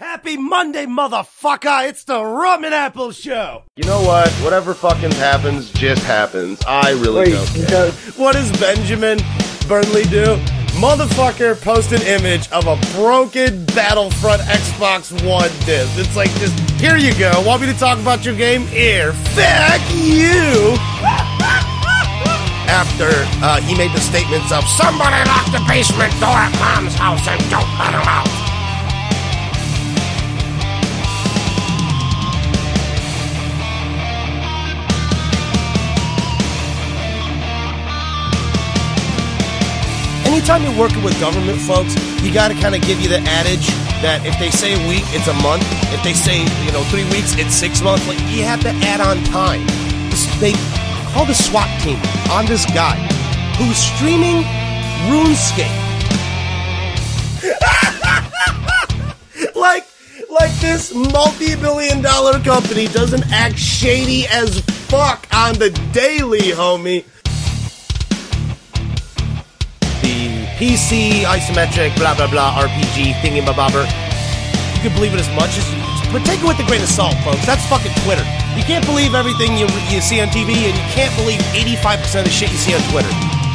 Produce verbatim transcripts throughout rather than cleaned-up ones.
Happy Monday, motherfucker! It's the Rum and Apple Show! You know what? Whatever fucking happens, just happens. I really Wait, don't care. no. What does Benjamin Burnley do? Motherfucker post an image of a broken Battlefront Xbox One disc. It's like, just, here you go. Want me to talk about your game? Here. Fuck you! After uh, he made the statements of, somebody lock the basement door at Mom's house and don't let him out. Anytime you're working with government folks, you got to kind of give you the adage that if they say a week, it's a month. If they say, you know, three weeks, it's six months. Like, you have to add on time. They called a SWAT team on this guy who's streaming RuneScape. like, like this multi-billion dollar company doesn't act shady as fuck on the daily, homie. P C, isometric, blah, blah, blah, R P G, thingy-babobber. You can believe it as much as you... But take it with a grain of salt, folks. That's fucking Twitter. You can't believe everything you, you see on T V, and you can't believe eighty-five percent of the shit you see on Twitter.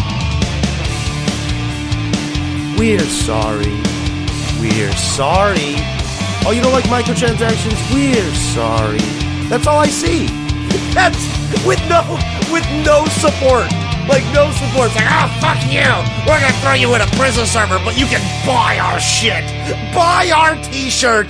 We're sorry. We're sorry. Oh, you don't like microtransactions? We're sorry. That's all I see. That's with no, with no support. Like, no support. It's like, oh, fuck you. We're going to throw you in a prison server, but you can buy our shit. Buy our t-shirt.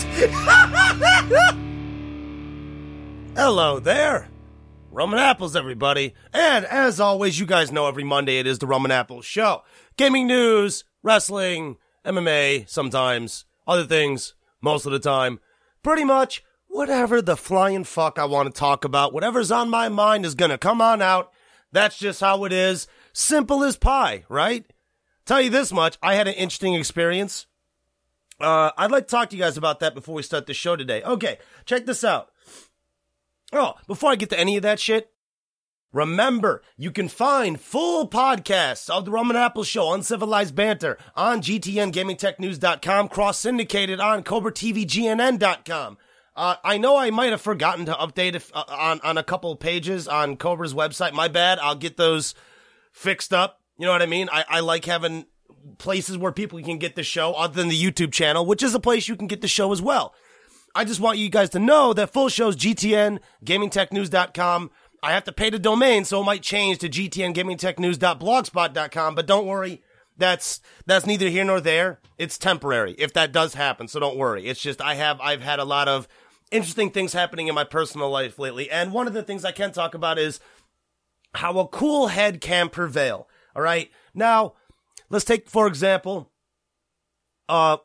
Hello there. Rum and Apples, everybody. And as always, you guys know every Monday it is the Rum and Apples Show. Gaming news, wrestling, M M A, sometimes, other things, most of the time. Pretty much whatever the flying fuck I want to talk about, whatever's on my mind is going to come on out. That's just how it is. Simple as pie, right? Tell you this much, I had an interesting experience. Uh, I'd like to talk to you guys about that before we start the show today. Okay, check this out. Oh, before I get to any of that shit, remember, you can find full podcasts of the Rum and Apple Show, Uncivilized Banter, on G T N Gaming Tech News dot com, cross-syndicated on Cobra T V G N N dot com. Uh, I know I might have forgotten to update if, uh, on, on a couple pages on Cobra's website. My bad. I'll get those fixed up. You know what I mean? I, I like having places where people can get the show other than the YouTube channel, which is a place you can get the show as well. I just want you guys to know that full show's G T N Gaming Tech News dot com. I have to pay the domain, so it might change to G T N Gaming Tech News dot blogspot dot com, but don't worry. That's, that's neither here nor there. It's temporary if that does happen, so don't worry. It's just I have, I've had a lot of interesting things happening in my personal life lately. And one of the things I can talk about is how a cool head can prevail. All right. Now, let's take, for example, uh,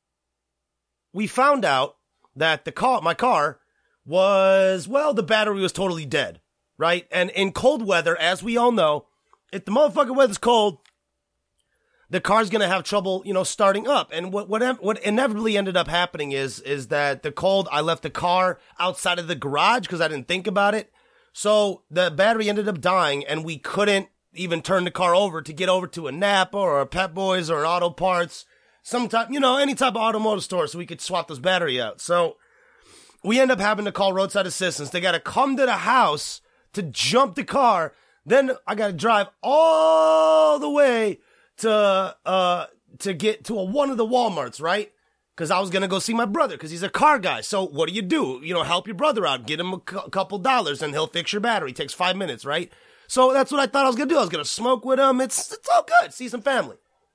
we found out that the car, my car was, well, the battery was totally dead. Right. And in cold weather, as we all know, if the motherfucking weather's cold, the car's going to have trouble, you know, starting up. And what, what, what inevitably ended up happening is, is that the cold, I left the car outside of the garage because I didn't think about it. So the battery ended up dying and we couldn't even turn the car over to get over to a Napa or a Pep Boys or an Auto Parts, some type, you know, any type of automotive store so we could swap this battery out. So we end up having to call roadside assistance. They got to come to the house to jump the car. Then I got to drive all the way to uh to get to a, one of the Walmarts, right? Because I was going to go see my brother because he's a car guy. So what do you do? You know, help your brother out. Get him a cu- couple dollars and he'll fix your battery. It takes five minutes, right? So that's what I thought I was going to do. I was going to smoke with him. It's, it's all good. See some family.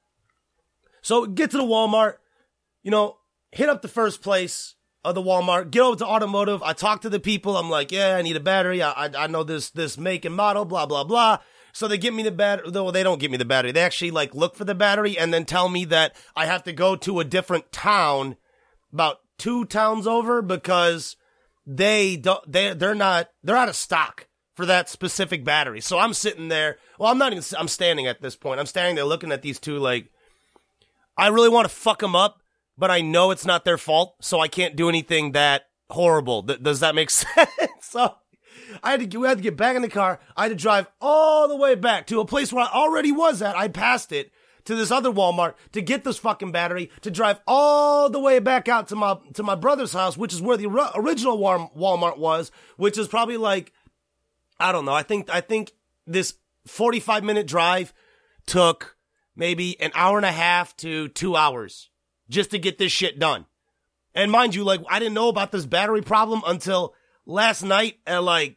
So get to the Walmart, you know, hit up the first place of the Walmart, get over to automotive. I talk to the people. I'm like, yeah, I need a battery. I, I, I know this, this make and model, blah, blah, blah. So they give me the battery, though they don't give me the battery. They actually like look for the battery and then tell me that I have to go to a different town, about two towns over, because they don't, they, they're not, they're out of stock for that specific battery. So I'm sitting there. Well, I'm not even, I'm standing at this point. I'm standing there looking at these two like, I really want to fuck them up, but I know it's not their fault. So I can't do anything that horrible. Th- does that make sense? So I had to get, we had to get back in the car. I had to drive all the way back to a place where I already was at. I passed it to this other Walmart to get this fucking battery, to drive all the way back out to my to my brother's house, which is where the original Walmart was, which is probably like, I don't know. I think I think this forty-five minute drive took maybe an hour and a half to two hours just to get this shit done. And mind you, like, I didn't know about this battery problem until last night at like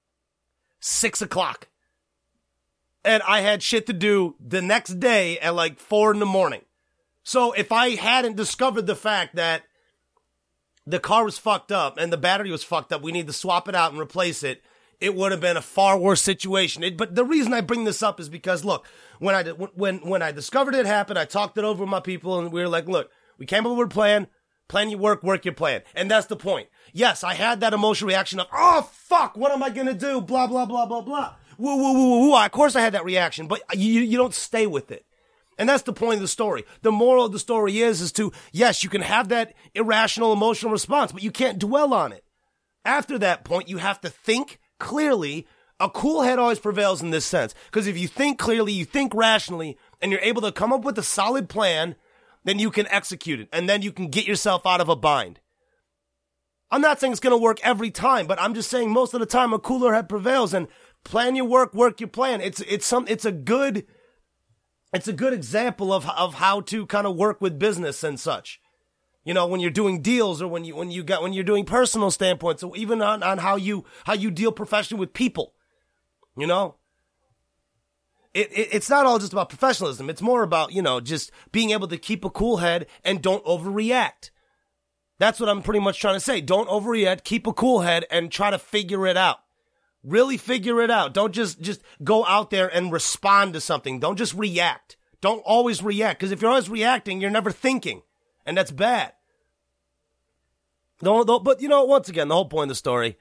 six o'clock. And I had shit to do the next day at like four in the morning. So if I hadn't discovered the fact that the car was fucked up and the battery was fucked up, we need to swap it out and replace it, it would have been a far worse situation. It, but the reason I bring this up is because, look, when I, when, when I discovered it happened, I talked it over with my people and we were like, look, we came up with a plan. Plan your work, work your plan. And that's the point. Yes, I had that emotional reaction of, oh, fuck, what am I going to do? Blah, blah, blah, blah, blah. Woo, woo, woo, woo, woo. Of course I had that reaction, but you, you don't stay with it. And that's the point of the story. The moral of the story is, is to, yes, you can have that irrational emotional response, but you can't dwell on it. After that point, you have to think clearly. A cool head always prevails in this sense. Because if you think clearly, you think rationally, and you're able to come up with a solid plan, then you can execute it. And then you can get yourself out of a bind. I'm not saying it's going to work every time, but I'm just saying most of the time a cooler head prevails. And plan your work, work your plan. It's it's some it's a good it's a good example of of how to kind of work with business and such. You know, when you're doing deals or when you when you got when you're doing personal standpoints, or even on, on how you how you deal professionally with people. You know? It, it it's not all just about professionalism. It's more about, you know, just being able to keep a cool head and don't overreact. That's what I'm pretty much trying to say. Don't overreact, keep a cool head and try to figure it out. Really figure it out. Don't just, just go out there and respond to something. Don't just react. Don't always react. Because if you're always reacting, you're never thinking. And that's bad. Don't, don't, but, you know, once again, the whole point of the story,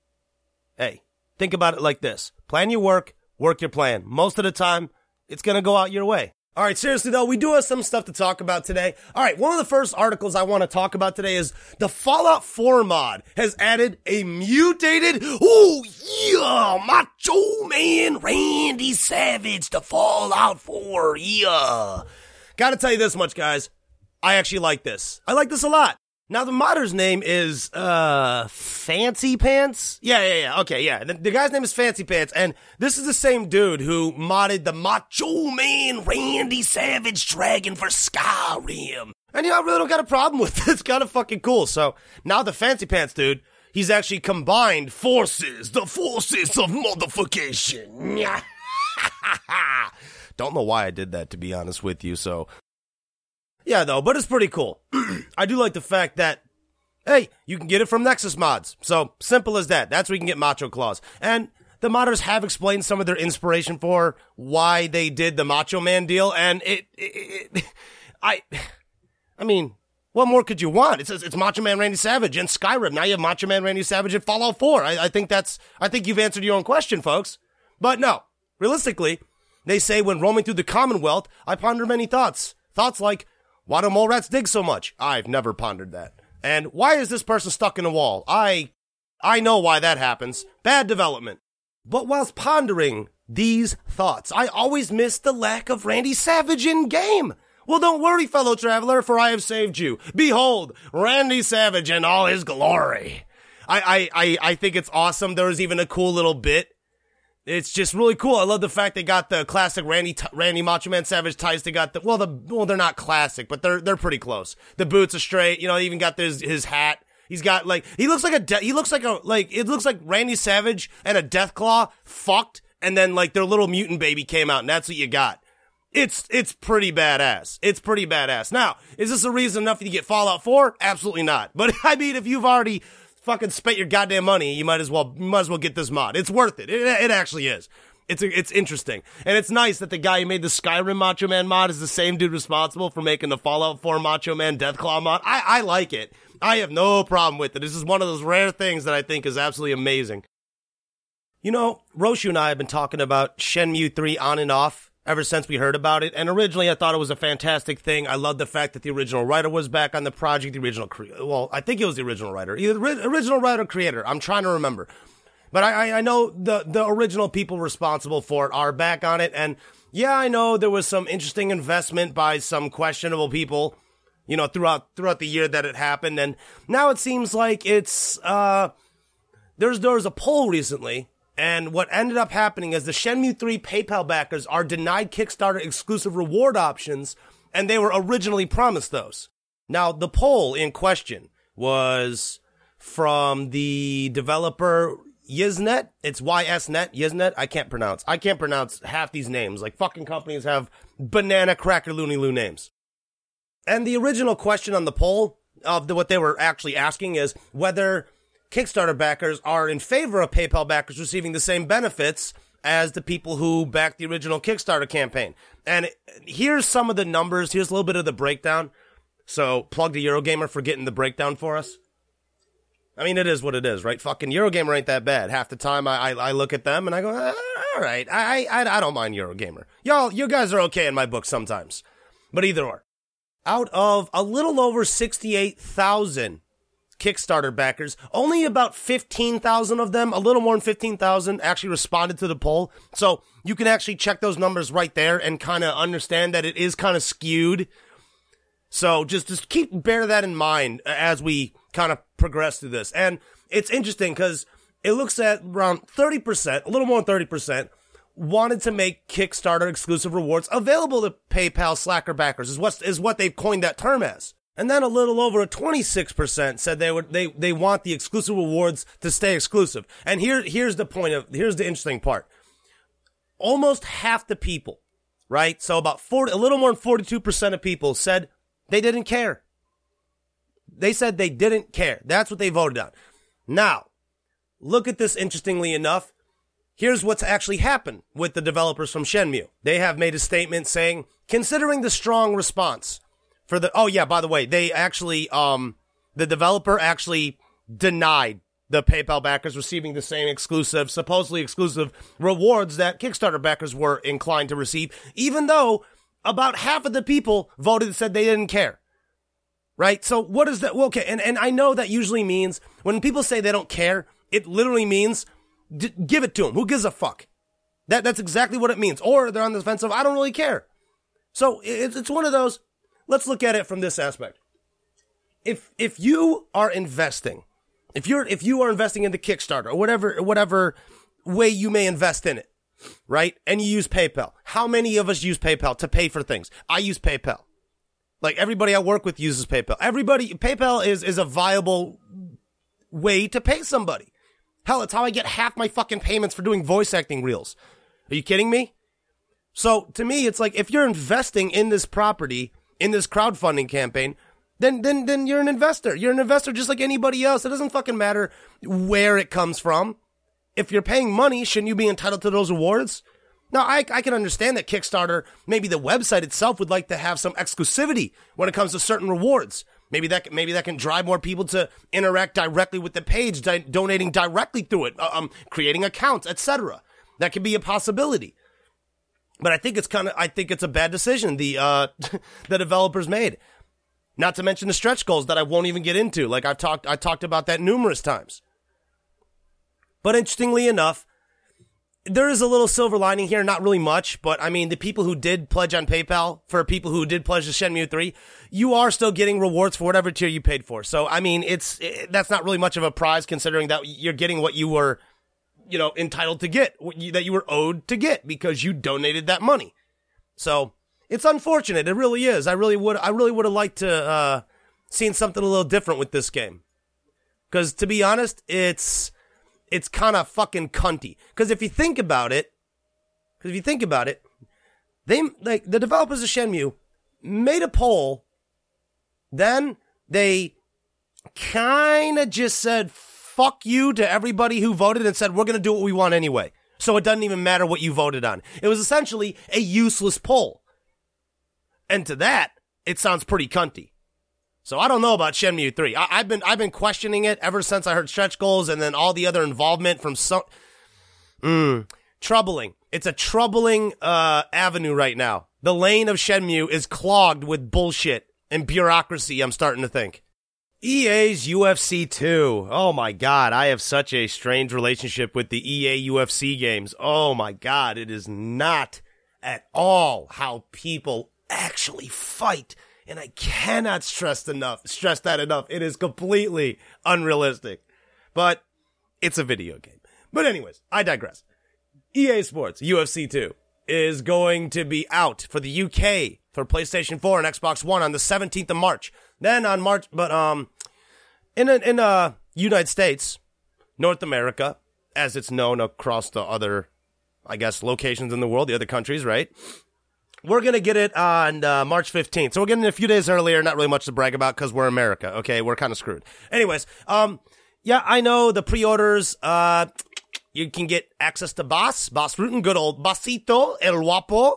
hey, think about it like this. Plan your work, work your plan. Most of the time, it's going to go out your way. All right, seriously, though, we do have some stuff to talk about today. All right, one of the first articles I want to talk about today is the Fallout four mod has added a mutated, oh, yeah, Macho Man Randy Savage to Fallout four, yeah. Gotta tell you this much, guys. I actually like this. I like this a lot. Now, the modder's name is, uh, Fancy Pants? Yeah, yeah, yeah, okay, yeah. The, the guy's name is Fancy Pants, and this is the same dude who modded the Macho Man Randy Savage Dragon for Skyrim. And, you know, I really don't got a problem with it. It's kind of fucking cool. So, now the Fancy Pants dude, he's actually combined forces, the forces of modification. Don't know why I did that, to be honest with you, so... Yeah, though, but it's pretty cool. I do like the fact that, hey, you can get it from Nexus Mods. So, simple as that. That's where you can get Macho Claws. And the modders have explained some of their inspiration for why they did the Macho Man deal, and it, it, it I, I mean, what more could you want? It says it's Macho Man Randy Savage in Skyrim. Now you have Macho Man Randy Savage in Fallout four. I, I think that's, I think you've answered your own question, folks. But no, realistically, they say when roaming through the Commonwealth, I ponder many thoughts. Thoughts like, why do mole rats dig so much? I've never pondered that. And why is this person stuck in a wall? I, I know why that happens. Bad development. But whilst pondering these thoughts, I always miss the lack of Randy Savage in game. Well, don't worry, fellow traveler, for I have saved you. Behold, Randy Savage in all his glory. I, I, I, I think it's awesome. There was even a cool little bit. It's just really cool. I love the fact they got the classic Randy Randy Macho Man Savage ties. They got the well, the well, they're not classic, but they're they're pretty close. The boots are straight. You know, he even got his his hat. He's got like he looks like a de- he looks like a like it looks like Randy Savage and a Deathclaw fucked, and then like their little mutant baby came out, and that's what you got. It's it's pretty badass. It's pretty badass. Now, is this a reason enough for you to get Fallout four? Absolutely not. But I mean, if you've already fucking spent your goddamn money, you might as well you might as well get this mod. It's worth it. It, it actually is. It's a, it's interesting. And it's nice that the guy who made the Skyrim Macho Man mod is the same dude responsible for making the Fallout four Macho Man Deathclaw mod. I, I like it. I have no problem with it. This is one of those rare things that I think is absolutely amazing. You know, Roshu and I have been talking about Shenmue three on and off ever since we heard about it, and originally I thought it was a fantastic thing. I loved the fact that the original writer was back on the project, the original, cre- well, I think it was the original writer, either original writer or creator, I'm trying to remember. But I, I know the, the original people responsible for it are back on it. And yeah, I know there was some interesting investment by some questionable people, you know, throughout throughout the year that it happened. And now it seems like it's, uh, there's, there was a poll recently. And what ended up happening is the Shenmue three PayPal backers are denied Kickstarter exclusive reward options. And they were originally promised those. Now, the poll in question was from the developer Yiznet. It's Y S net, Yiznet. I can't pronounce. I can't pronounce half these names. Like, fucking companies have banana cracker loony loo names. And the original question on the poll of the, what they were actually asking is whether Kickstarter backers are in favor of PayPal backers receiving the same benefits as the people who backed the original Kickstarter campaign. And here's some of the numbers. Here's a little bit of the breakdown. So plug to Eurogamer for getting the breakdown for us. I mean, it is what it is, right? Fucking Eurogamer ain't that bad. Half the time I I, I look at them and I go, ah, all right, I, I I don't mind Eurogamer. Y'all, you guys are okay in my book sometimes. But either or. Out of a little over sixty-eight thousand Kickstarter backers, only about fifteen thousand of them, a little more than fifteen thousand, actually responded to the poll. So you can actually check those numbers right there and kind of understand that it is kind of skewed. So just, just keep, bear that in mind as we kind of progress through this. And it's interesting because it looks at around thirty percent, a little more than thirty percent, wanted to make Kickstarter exclusive rewards available to PayPal Slacker backers, is what, is what they've coined that term as. And then a little over a twenty-six percent said they would, they, they want the exclusive rewards to stay exclusive. And here, here's the point of, here's the interesting part. Almost half the people, right? So about forty, a little more than forty-two percent of people said they didn't care. They said they didn't care. That's what they voted on. Now, look at this interestingly enough. Here's what's actually happened with the developers from Shenmue. They have made a statement saying, considering the strong response for the, oh yeah, by the way, they actually, um, the developer actually denied the PayPal backers receiving the same exclusive, supposedly exclusive rewards that Kickstarter backers were inclined to receive, even though about half of the people voted and said they didn't care. Right? So what is that? Well, okay. And, and I know that usually means when people say they don't care, it literally means d- give it to them. Who gives a fuck? That, that's exactly what it means. Or they're on the defense of, I don't really care. So it's, it's one of those, let's look at it from this aspect. If, if you are investing, if you're, if you are investing into Kickstarter or whatever, whatever way you may invest in it, right? And you use PayPal. How many of us use PayPal to pay for things? I use PayPal. Like, everybody I work with uses PayPal. Everybody, PayPal is, is a viable way to pay somebody. Hell, it's how I get half my fucking payments for doing voice acting reels. Are you kidding me? So, to me, it's like, if you're investing in this property, in this crowdfunding campaign, then, then, then you're an investor. You're an investor just like anybody else. It doesn't fucking matter where it comes from. If you're paying money, shouldn't you be entitled to those rewards? Now, I, I can understand that Kickstarter, maybe the website itself would like to have some exclusivity when it comes to certain rewards. Maybe that, maybe that can drive more people to interact directly with the page, di- donating directly through it, uh, um, creating accounts, et cetera. That could be a possibility. But I think it's kind of, I think it's a bad decision the, uh, the developers made. Not to mention the stretch goals that I won't even get into. Like I've talked, I talked about that numerous times. But interestingly enough, there is a little silver lining here, not really much, but I mean, the people who did pledge on PayPal, for people who did pledge to Shenmue three, you are still getting rewards for whatever tier you paid for. So, I mean, it's, it, that's not really much of a prize considering that you're getting what you were, you know, entitled to get, what you, that you were owed to get because you donated that money. So, it's unfortunate. It really is. I really would, I really would have liked to, uh, seen something a little different with this game. Cause to be honest, it's, it's kind of fucking cunty. Because if you think about it, because if you think about it, they, like, the developers of Shenmue made a poll, then they kind of just said, fuck you to everybody who voted and said, we're going to do what we want anyway. So it doesn't even matter what you voted on. It was essentially a useless poll. And to that, it sounds pretty cunty. So I don't know about Shenmue three. I, I've been I've been questioning it ever since I heard stretch goals and then all the other involvement from some. Mm, troubling. It's a troubling uh, avenue right now. The lane of Shenmue is clogged with bullshit and bureaucracy, I'm starting to think. E A's U F C two. Oh my God, I have such a strange relationship with the E A U F C games. Oh my God, it is not at all how people actually fight. And I cannot stress enough, stress that enough. It is completely unrealistic. But it's a video game. But anyways, I digress. E A Sports U F C two is going to be out for the U K for PlayStation four and Xbox One on the seventeenth of March. Then on March, but um, in a, in uh United States, North America, as it's known across the other, I guess, locations in the world, the other countries, right? We're gonna get it on uh, March fifteenth, so we're getting it a few days earlier. Not really much to brag about because we're America. Okay, we're kind of screwed. Anyways, um, yeah, I know the pre-orders. Uh, you can get access to Boss, Boss Rutan, good old Basito El Guapo.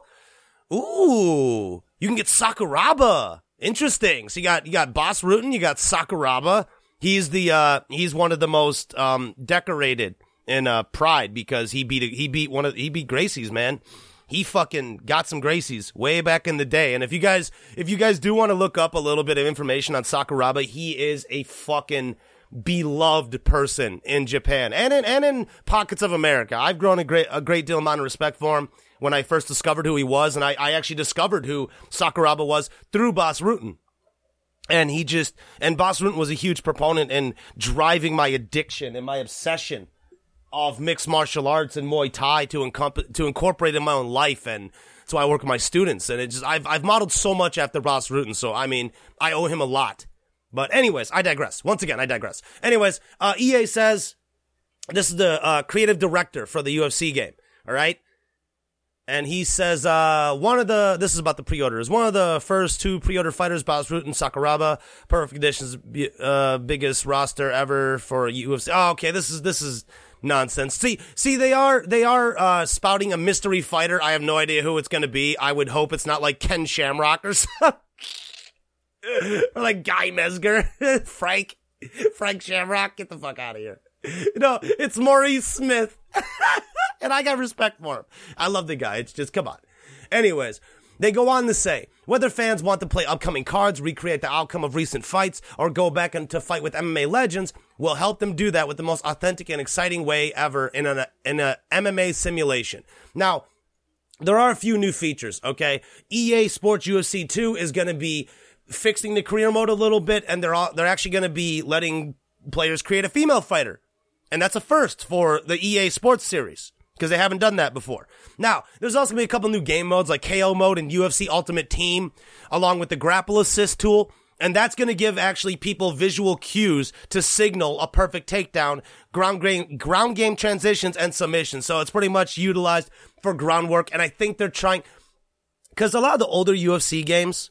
Ooh, you can get Sakuraba. Interesting. So you got, you got Boss Rutan, you got Sakuraba. He's the, uh, he's one of the most, um, decorated in, uh, Pride because he beat, he beat one of, he beat Gracie's, man. He fucking got some Gracies way back in the day. And if you guys, if you guys do want to look up a little bit of information on Sakuraba, he is a fucking beloved person in Japan and in, and in pockets of America. I've grown a great, a great deal amount of respect for him when I first discovered who he was, and I, I actually discovered who Sakuraba was through Boss Rutan. And he just, and Boss Rutan was a huge proponent in driving my addiction and my obsession of mixed martial arts and Muay Thai to, incomp- to incorporate in my own life, and that's why I work with my students. And it just, I've, I've modeled so much after Boss Rutan, so I mean, I owe him a lot. But anyways, I digress. Once again, I digress. Anyways, uh, E A says, this is the, uh, creative director for the U F C game, alright? And he says, uh, one of the, this is about the pre-orders, one of the first two pre-order fighters, Boss Rutan and Sakuraba, perfect conditions, uh, biggest roster ever for U F C. Oh, okay, this is, this is nonsense. See, see, they are, they are, uh, spouting a mystery fighter. I have no idea who it's gonna be. I would hope it's not like Ken Shamrock or something. Or like Guy Mesger. Frank, Frank Shamrock, get the fuck out of here. No, it's Maurice Smith. And I got respect for him. I love the guy. It's just, come on. Anyways, they go on to say, whether fans want to play upcoming cards, recreate the outcome of recent fights, or go back and to fight with M M A legends, we'll help them do that with the most authentic and exciting way ever in a, in a M M A simulation. Now, there are a few new features, okay? E A Sports U F C two is going to be fixing the career mode a little bit, and they're all, they're actually going to be letting players create a female fighter. And that's a first for the E A Sports series, because they haven't done that before. Now, there's also going to be a couple new game modes like K O mode and U F C Ultimate Team, along with the Grapple Assist tool. And that's going to give actually people visual cues to signal a perfect takedown, ground game, ground game transitions, and submissions. So it's pretty much utilized for groundwork. And I think they're trying, because a lot of the older U F C games,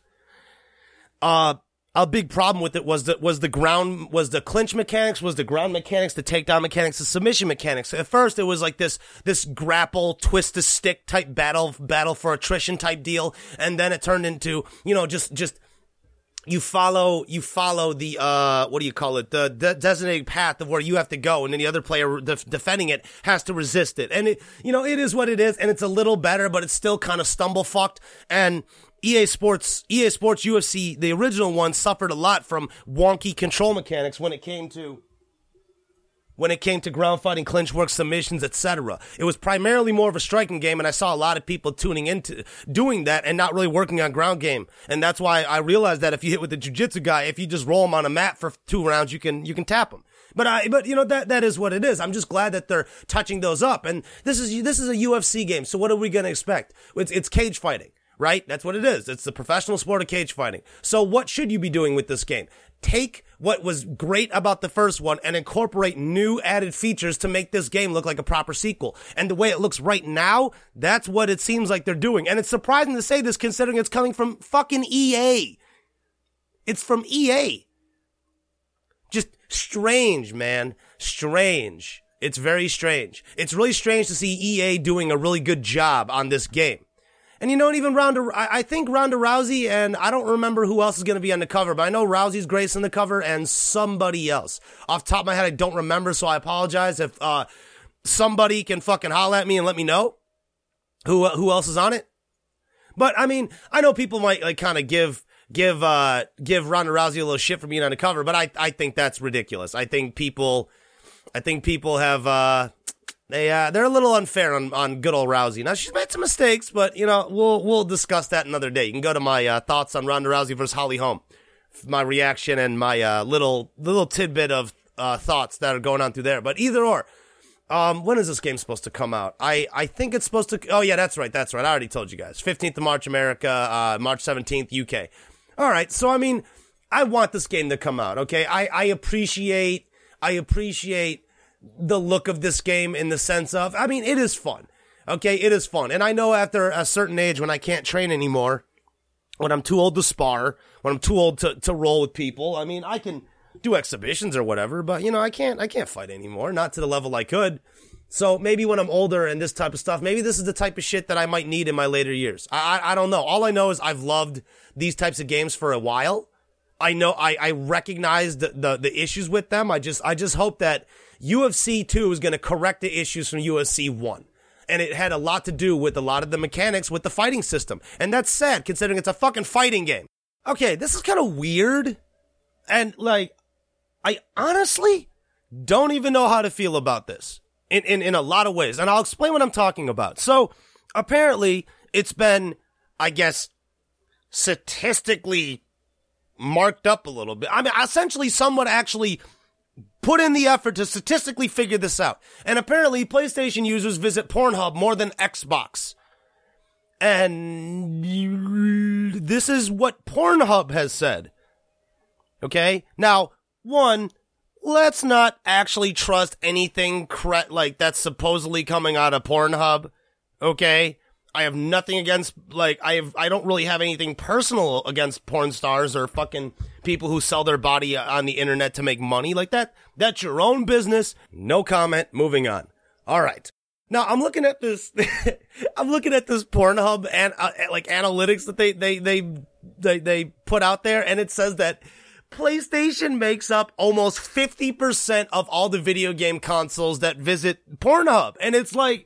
uh, a big problem with it was that was the ground, was the clinch mechanics, was the ground mechanics, the takedown mechanics, the submission mechanics. At first, it was like this, this grapple, twist to stick type battle, battle for attrition type deal. And then it turned into, you know, just, just, you follow, you follow the, uh, what do you call it? The de- designated path of where you have to go. And then the other player def- defending it has to resist it. And it, you know, it is what it is. And it's a little better, but it's still kind of stumble fucked. And E A Sports, E A Sports U F C, the original one, suffered a lot from wonky control mechanics when it came to, when it came to ground fighting, clinch work, submissions, et cetera. It was primarily more of a striking game, and I saw a lot of people tuning into doing that and not really working on ground game. And that's why I realized that if you hit with the jiu-jitsu guy, if you just roll him on a mat for two rounds, you can, you can tap him. But I, but you know, that, that is what it is. I'm just glad that they're touching those up. And this is, this is a U F C game. So what are we going to expect? It's, it's cage fighting. Right? That's what it is. It's the professional sport of cage fighting. So what should you be doing with this game? Take what was great about the first one and incorporate new added features to make this game look like a proper sequel. And the way it looks right now, that's what it seems like they're doing. And it's surprising to say this considering it's coming from fucking E A. It's from E A. Just strange, man. Strange. It's very strange. It's really strange to see E A doing a really good job on this game. And you know, even Ronda, I think Ronda Rousey, and I don't remember who else is going to be on the cover, but I know Rousey's gracing the cover and somebody else. Off the top of my head, I don't remember, so I apologize if uh somebody can fucking holler at me and let me know who uh, who else is on it. But I mean, I know people might like kind of give give uh give Ronda Rousey a little shit for being on the cover, but I I think that's ridiculous. I think people I think people have uh they uh they're a little unfair on, on good old Rousey. Now she's made some mistakes, but you know, we'll we'll discuss that another day. You can go to my uh, thoughts on Ronda Rousey versus Holly Holm. My reaction and my uh little little tidbit of uh thoughts that are going on through there. But either or. Um, when is this game supposed to come out? I, I think it's supposed to, oh yeah, that's right, that's right, I already told you guys. fifteenth of March, America, uh, March seventeenth, U K. Alright, so I mean, I want this game to come out, okay? I, I appreciate, I appreciate the look of this game in the sense of, I mean, it is fun, okay? It is fun, and I know after a certain age when I can't train anymore, when I'm too old to spar, when I'm too old to, to roll with people, I mean, I can do exhibitions or whatever, but you know, I can't, I can't fight anymore, not to the level I could. So maybe when I'm older and this type of stuff, maybe this is the type of shit that I might need in my later years. I, I, I don't know. All I know is I've loved these types of games for a while. I know, I, I recognize the, the, the issues with them. I just, I just hope that U F C two is going to correct the issues from U F C one. And it had a lot to do with a lot of the mechanics with the fighting system. And that's sad considering it's a fucking fighting game. Okay, this is kind of weird. And like, I honestly don't even know how to feel about this in, in, in a lot of ways. And I'll explain what I'm talking about. So apparently it's been, I guess, statistically marked up a little bit. I mean, essentially someone actually put in the effort to statistically figure this out. And apparently PlayStation users visit Pornhub more than Xbox. And this is what Pornhub has said. Okay? Now, one, let's not actually trust anything cre- like that's supposedly coming out of Pornhub, okay? I have nothing against, like, I have, I don't really have anything personal against porn stars or fucking people who sell their body on the internet to make money like that. That's your own business. No comment. Moving on. All right. Now, I'm looking at this, I'm looking at this Pornhub and, uh, like, analytics that they, they, they, they, they put out there, and it says that PlayStation makes up almost fifty percent of all the video game consoles that visit Pornhub. And it's like,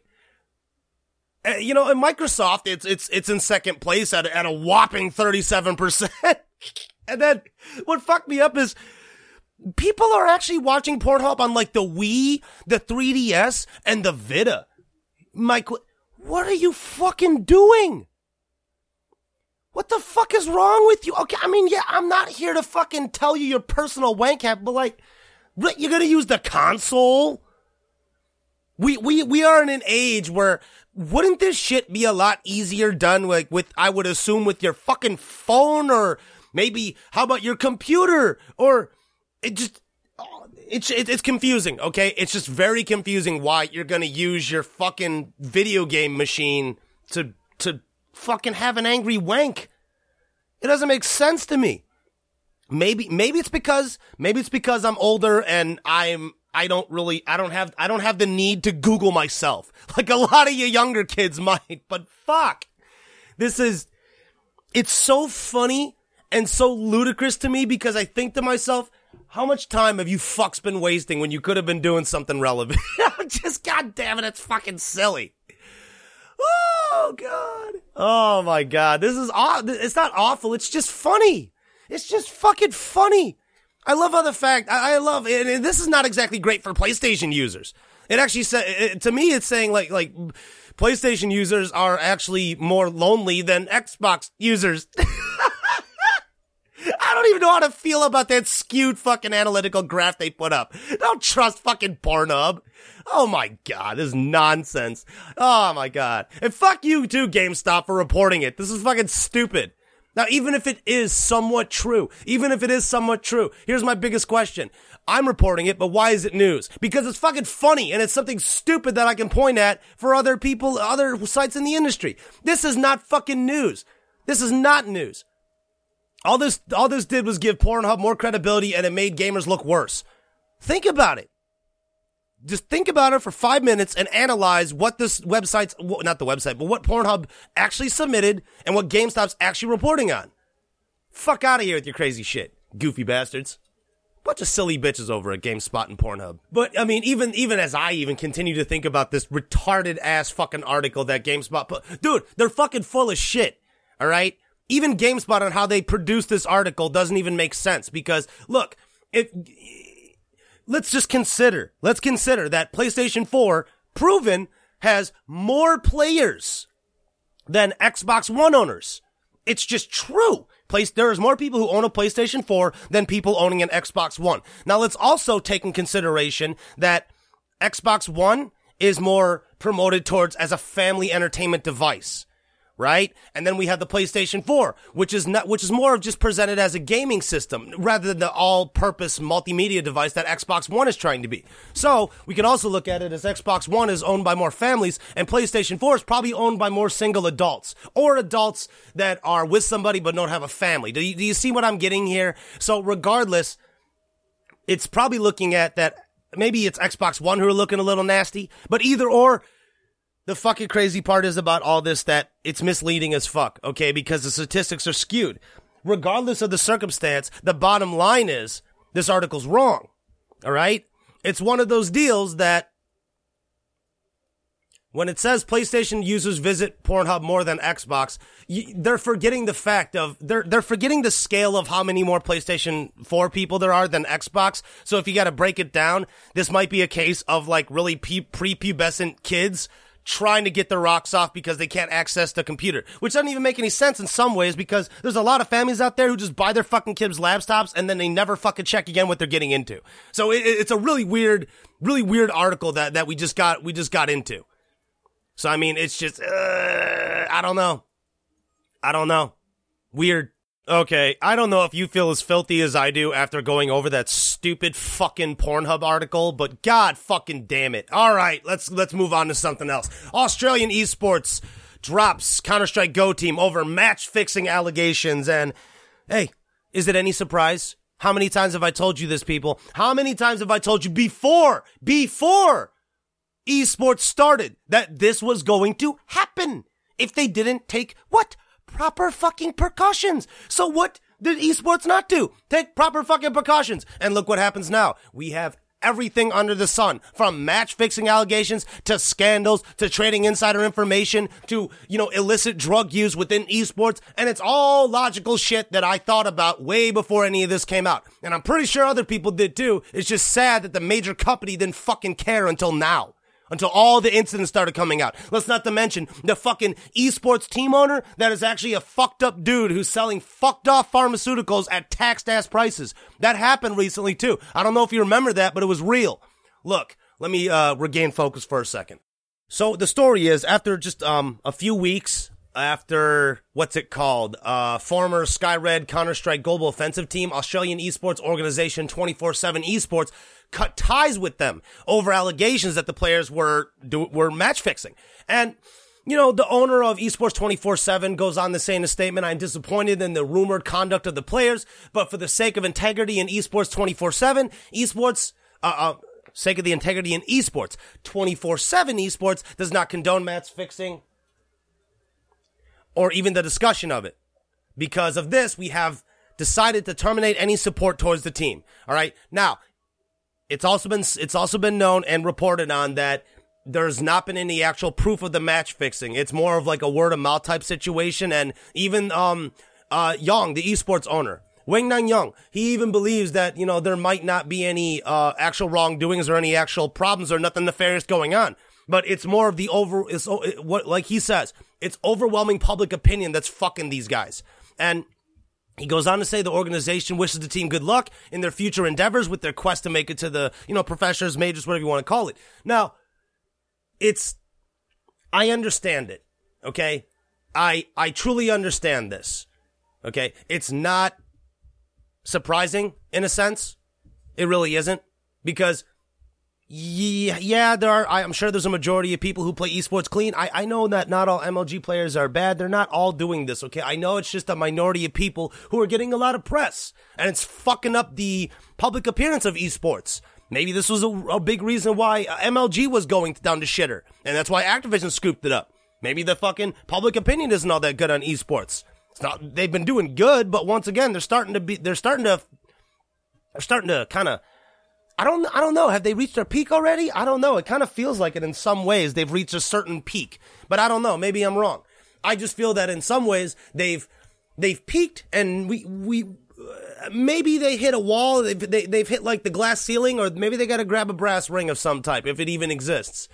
you know, in Microsoft, it's, it's, it's in second place at, at a whopping thirty-seven percent. And then what fucked me up is people are actually watching Pornhub on like the Wii, the three D S, and the Vita. Mike, what are you fucking doing? What the fuck is wrong with you? Okay, I mean, yeah, I'm not here to fucking tell you your personal wank habit, but like, you're gonna use the console? We, we, we are in an age where wouldn't this shit be a lot easier done like with, I would assume with your fucking phone, or maybe, how about your computer? Or it just, it's, it's confusing, okay? It's just very confusing why you're gonna use your fucking video game machine to, to, fucking have an angry wank. It doesn't make sense to me. Maybe, maybe it's because, maybe it's because I'm older and I'm, I don't really, I don't have, I don't have the need to Google myself. Like a lot of you younger kids might, but fuck. This is, it's so funny and so ludicrous to me because I think to myself, how much time have you fucks been wasting when you could have been doing something relevant? Just, god damn it, it's fucking silly. Oh, God. Oh, my God. This is aw- It's not awful. It's just funny. It's just fucking funny. I love how the fact, I, I love it. And this is not exactly great for PlayStation users. It actually said, to me, it's saying like, like PlayStation users are actually more lonely than Xbox users. I don't even know how to feel about that skewed fucking analytical graph they put up. Don't trust fucking Pornhub. Oh my God, this is nonsense. Oh my God. And fuck you too, GameStop, for reporting it. This is fucking stupid. Now, even if it is somewhat true, even if it is somewhat true, here's my biggest question. I'm reporting it, but why is it news? Because it's fucking funny and it's something stupid that I can point at for other people, other sites in the industry. This is not fucking news. This is not news. All this, all this did was give Pornhub more credibility and it made gamers look worse. Think about it. Just think about it for five minutes and analyze what this website's, not the website, but what Pornhub actually submitted and what GameStop's actually reporting on. Fuck out of here with your crazy shit, goofy bastards. Bunch of silly bitches over at GameSpot and Pornhub. But, I mean, even, even as I even continue to think about this retarded ass fucking article that GameSpot put, dude, they're fucking full of shit. Alright? even GameSpot on how they produced this article doesn't even make sense because, look, if let's just consider, let's consider that PlayStation four, proven, has more players than Xbox One owners. It's just true. Place, there is more people who own a PlayStation four than people owning an Xbox One. Now, let's also take in consideration that Xbox One is more promoted towards as a family entertainment device, right? And then we have the PlayStation four, which is not, which is more of just presented as a gaming system rather than the all-purpose multimedia device that Xbox One is trying to be. So we can also look at it as Xbox One is owned by more families and PlayStation four is probably owned by more single adults or adults that are with somebody but don't have a family. Do you, do you see what I'm getting here? So regardless, it's probably looking at that. Maybe it's Xbox One who are looking a little nasty, but either or, the fucking crazy part is about all this that it's misleading as fuck, okay? Because the statistics are skewed. Regardless of the circumstance, the bottom line is this article's wrong, all right? It's one of those deals that when it says PlayStation users visit Pornhub more than Xbox, they're forgetting the fact of, they're they're forgetting the scale of how many more PlayStation four people there are than Xbox. So if you gotta break it down, this might be a case of like really pre- prepubescent kids trying to get their rocks off because they can't access the computer, which doesn't even make any sense in some ways because there's a lot of families out there who just buy their fucking kids' laptops and then they never fucking check again what they're getting into. So it, it's a really weird, really weird article that, that we just got, we just got into. So, I mean, it's just, uh, I don't know. I don't know. Weird. Okay, I don't know if you feel as filthy as I do after going over that stupid fucking Pornhub article, but god fucking damn it. All right, let's let's move on to something else. Australian esports drops Counter-Strike Go team over match-fixing allegations, and hey, is it any surprise? How many times have I told you this, people? How many times have I told you before, before esports started that this was going to happen if they didn't take what? Proper fucking precautions. So what did esports not do? Take proper fucking precautions. And look what happens now. We have everything under the sun, from match-fixing allegations to scandals to trading insider information to, you know, illicit drug use within esports. And it's all logical shit that I thought about way before any of this came out. And I'm pretty sure other people did too. It's just sad that the major company didn't fucking care until now. Until all the incidents started coming out. Let's not to mention the fucking esports team owner that is actually a fucked up dude who's selling fucked off pharmaceuticals at taxed ass prices. That happened recently too. I don't know if you remember that, but it was real. Look, let me uh regain focus for a second. So the story is, after just um a few weeks after, what's it called, uh former Skyred Counter-Strike Global Offensive Team, Australian esports organization twenty-four seven Esports cut ties with them over allegations that the players were do, were match fixing. And, you know, the owner of Esports twenty-four seven goes on to say in a statement, "I'm disappointed in the rumored conduct of the players, but for the sake of integrity in Esports twenty-four seven, Esports, uh, uh, sake of the integrity in Esports, twenty-four seven Esports does not condone match fixing or even the discussion of it. Because of this, we have decided to terminate any support towards the team." All right. Now, It's also been it's also been known and reported on that there's not been any actual proof of the match fixing. It's more of like a word of mouth type situation. And even um uh Young, the esports owner, Wangnan Young, he even believes that, you know, there might not be any uh actual wrongdoings or any actual problems or nothing nefarious going on. But it's more of the over it's it, what like he says, it's overwhelming public opinion that's fucking these guys. And he goes on to say the organization wishes the team good luck in their future endeavors with their quest to make it to the, you know, professionals, majors, whatever you want to call it. Now, it's, I understand it, okay? I, I truly understand this, okay? It's not surprising in a sense. It really isn't, because Yeah, yeah, there are, I'm sure there's a majority of people who play esports clean. I, I know that not all M L G players are bad. They're not all doing this, okay? I know it's just a minority of people who are getting a lot of press, and it's fucking up the public appearance of esports. Maybe this was a, a big reason why M L G was going down to shitter, and that's why Activision scooped it up. Maybe the fucking public opinion isn't all that good on esports. It's not, they've been doing good, but once again, they're starting to be, they're starting to, they're starting to kind of, I don't, I don't know. Have they reached their peak already? I don't know. It kind of feels like it in some ways. They've reached a certain peak, but I don't know. Maybe I'm wrong. I just feel that in some ways they've they've peaked, and we we uh, maybe they hit a wall. They've they, they've hit like the glass ceiling, or maybe they got to grab a brass ring of some type, if it even exists.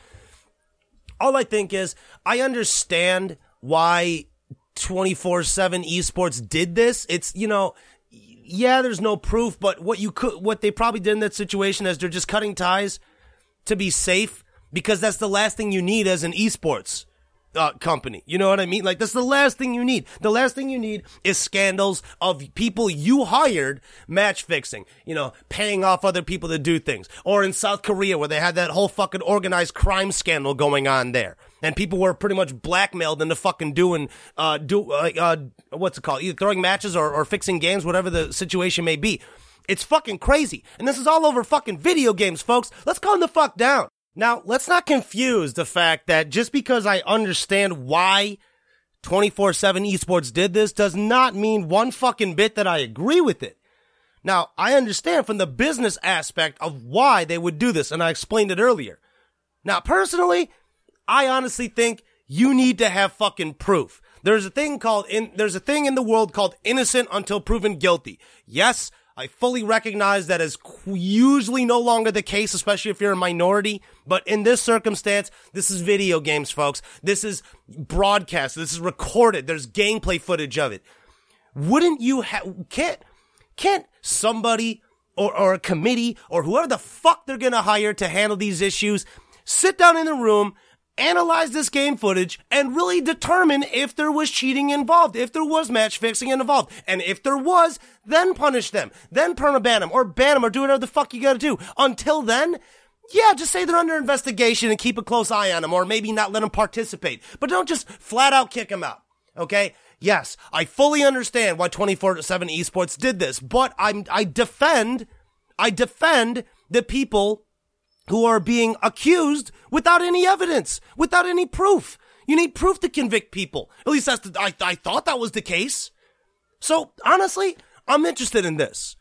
All I think is I understand why twenty-four seven Esports did this. It's, you know, yeah, there's no proof, but what you could, what they probably did in that situation is they're just cutting ties to be safe, because that's the last thing you need as an esports uh, company. You know what I mean? Like, that's the last thing you need. The last thing you need is scandals of people you hired match fixing, you know, paying off other people to do things. Or in South Korea, where they had that whole fucking organized crime scandal going on there. And people were pretty much blackmailed into fucking doing, uh, do, uh, uh, what's it called? Either throwing matches or, or fixing games, whatever the situation may be. It's fucking crazy. And this is all over fucking video games, folks. Let's calm the fuck down. Now, let's not confuse the fact that just because I understand why twenty-four seven Esports did this does not mean one fucking bit that I agree with it. Now, I understand from the business aspect of why they would do this, and I explained it earlier. Now, personally, I honestly think you need to have fucking proof. There's a thing called in, there's a thing in the world called innocent until proven guilty. Yes, I fully recognize that is usually no longer the case, especially if you're a minority. But in this circumstance, this is video games, folks. This is broadcast. This is recorded. There's gameplay footage of it. Wouldn't you have, can't, can't somebody or, or a committee or whoever the fuck they're gonna hire to handle these issues sit down in a room, analyze this game footage, and really determine if there was cheating involved, if there was match fixing involved. And if there was, then punish them, then permaban them, or ban them, or do whatever the fuck you gotta do. Until then, yeah, just say they're under investigation and keep a close eye on them, or maybe not let them participate. But don't just flat out kick them out, okay? Yes, I fully understand why twenty-four seven Esports did this, but I'm, I defend, I defend the people who are being accused without any evidence, without any proof. You need proof to convict people. At least that's the, I, I thought that was the case. So, honestly, I'm interested in this.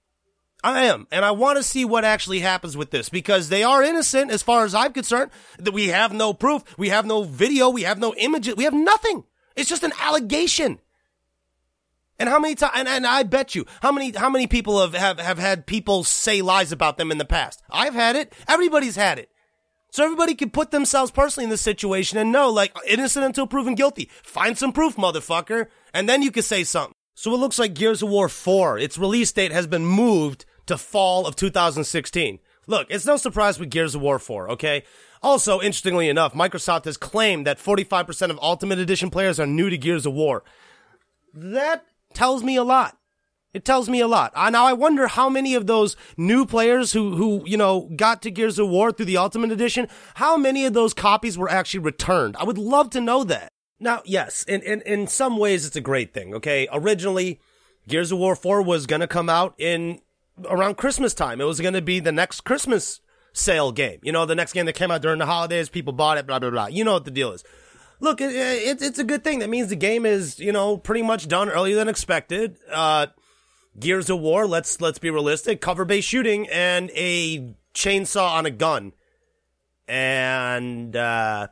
I am. And I want to see what actually happens with this, because they are innocent as far as I'm concerned. That we have no proof. We have no video. We have no images. We have nothing. It's just an allegation. And how many times, and, and I bet you, how many, how many people have, have, have had people say lies about them in the past? I've had it. Everybody's had it. So everybody can put themselves personally in this situation and know, like, innocent until proven guilty. Find some proof, motherfucker. And then you can say something. So it looks like Gears of War four, its release date has been moved to fall of two thousand sixteen. Look, it's no surprise with Gears of War four, okay? Also, interestingly enough, Microsoft has claimed that forty-five percent of Ultimate Edition players are new to Gears of War. That tells me a lot. It tells me a lot. Uh, now, I wonder how many of those new players who, who, you know, got to Gears of War through the Ultimate Edition, how many of those copies were actually returned? I would love to know that. Now, yes, in, in, in some ways, it's a great thing, okay? Originally, Gears of War four was going to come out in around Christmas time. It was going to be the next Christmas sale game. You know, the next game that came out during the holidays, people bought it, blah, blah, blah. You know what the deal is. Look, it, it, it's a good thing. That means the game is, you know, pretty much done earlier than expected. Uh, Gears of War, let's let's be realistic, cover-based shooting and a chainsaw on a gun. And, uh,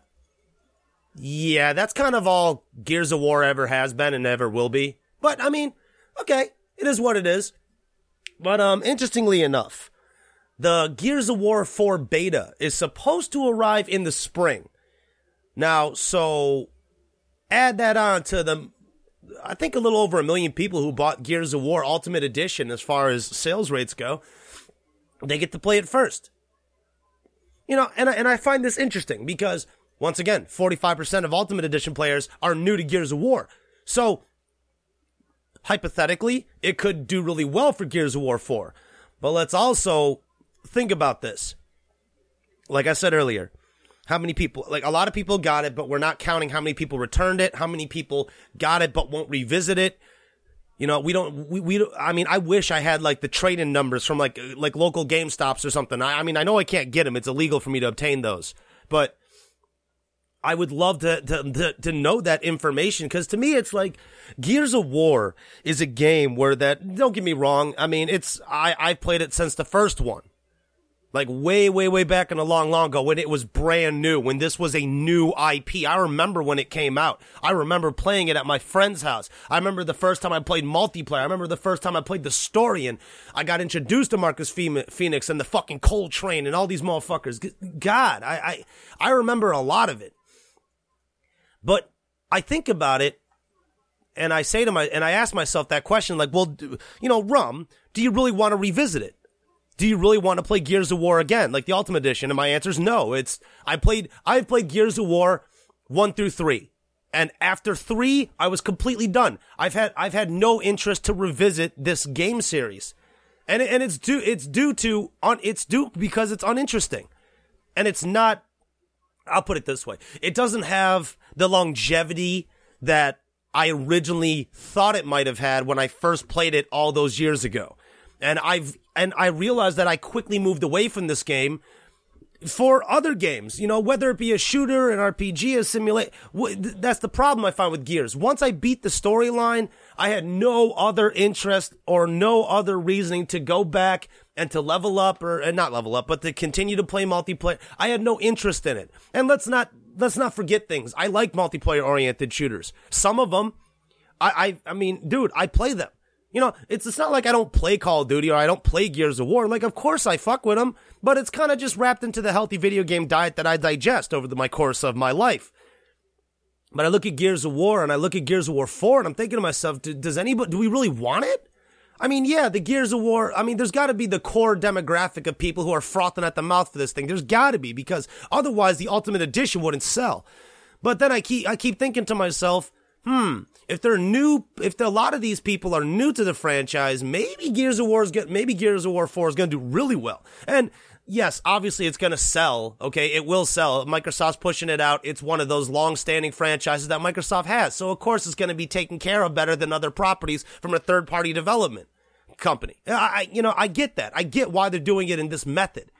yeah, that's kind of all Gears of War ever has been and ever will be. But, I mean, okay, it is what it is. But, um, interestingly enough, the Gears of War four beta is supposed to arrive in the spring. Now, so add that on to the, I think a little over a million people who bought Gears of War Ultimate Edition as far as sales rates go. They get to play it first. You know, and I, and I find this interesting because, once again, forty-five percent of Ultimate Edition players are new to Gears of War. So, hypothetically, it could do really well for Gears of War four. But let's also think about this. Like I said earlier, how many people, like a lot of people got it, but we're not counting how many people returned it, how many people got it but won't revisit it. You know, we don't, we, we don't, I mean, I wish I had like the trade-in numbers from like, like local GameStops or something. I, I mean, I know I can't get them. It's illegal for me to obtain those, but I would love to, to, to, to know that information, because to me, it's like Gears of War is a game where that, don't get me wrong. I mean, it's, I, I've played it since the first one. Like way, way, way back in a long, long ago when it was brand new, when this was a new I P. I remember when it came out. I remember playing it at my friend's house. I remember the first time I played multiplayer. I remember the first time I played the story and I got introduced to Marcus Phoenix and the fucking Cold Train and all these motherfuckers. God, I, I, I remember a lot of it. But I think about it and I say to my, and I ask myself that question, like, well, do, you know, Rum, do you really want to revisit it? Do you really want to play Gears of War again, like the Ultimate Edition? And my answer is no. It's, I played, I've played Gears of War one through three. And after three, I was completely done. I've had, I've had no interest to revisit this game series. And, and it's due, it's due to, un, it's due because it's uninteresting. And it's not, I'll put it this way. It doesn't have the longevity that I originally thought it might have had when I first played it all those years ago. And I've, and I realized that I quickly moved away from this game for other games, you know, whether it be a shooter, an R P G, a simulate. That's the problem I find with Gears. Once I beat the storyline, I had no other interest or no other reasoning to go back and to level up or, and not level up, but to continue to play multiplayer. I had no interest in it. And let's not, let's not forget things. I like multiplayer oriented shooters. Some of them, I, I, I mean, dude, I play them. You know, it's it's not like I don't play Call of Duty or I don't play Gears of War. Like, of course I fuck with them, but it's kind of just wrapped into the healthy video game diet that I digest over the, my course of my life. But I look at Gears of War and I look at Gears of War four and I'm thinking to myself, do, does anybody, do we really want it? I mean, yeah, the Gears of War, I mean, there's got to be the core demographic of people who are frothing at the mouth for this thing. There's got to be, because otherwise the Ultimate Edition wouldn't sell. But then I keep I keep thinking to myself, hmm, if they're new, if a lot of these people are new to the franchise, maybe Gears of War is get, maybe Gears of War four is going to do really well. And yes, obviously it's going to sell. Okay, it will sell. Microsoft's pushing it out. It's one of those long-standing franchises that Microsoft has. So of course it's going to be taken care of better than other properties from a third-party development company. I, you know, I get that. I get why they're doing it in this method.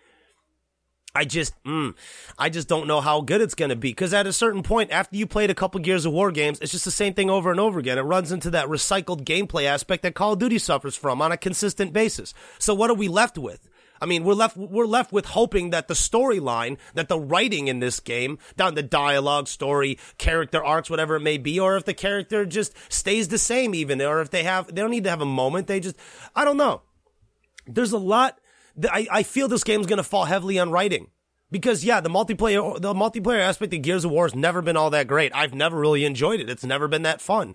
I just, mm, I just don't know how good it's going to be. Because at a certain point, after you played a couple Gears of War games, it's just the same thing over and over again. It runs into that recycled gameplay aspect that Call of Duty suffers from on a consistent basis. So what are we left with? I mean, we're left, we're left with hoping that the storyline, that the writing in this game, down the dialogue, story, character arcs, whatever it may be, or if the character just stays the same even, or if they have, they don't need to have a moment. They just, I don't know. There's a lot. I, I feel this game's going to fall heavily on writing. Because, yeah, the multiplayer the multiplayer aspect of Gears of War has never been all that great. I've never really enjoyed it. It's never been that fun.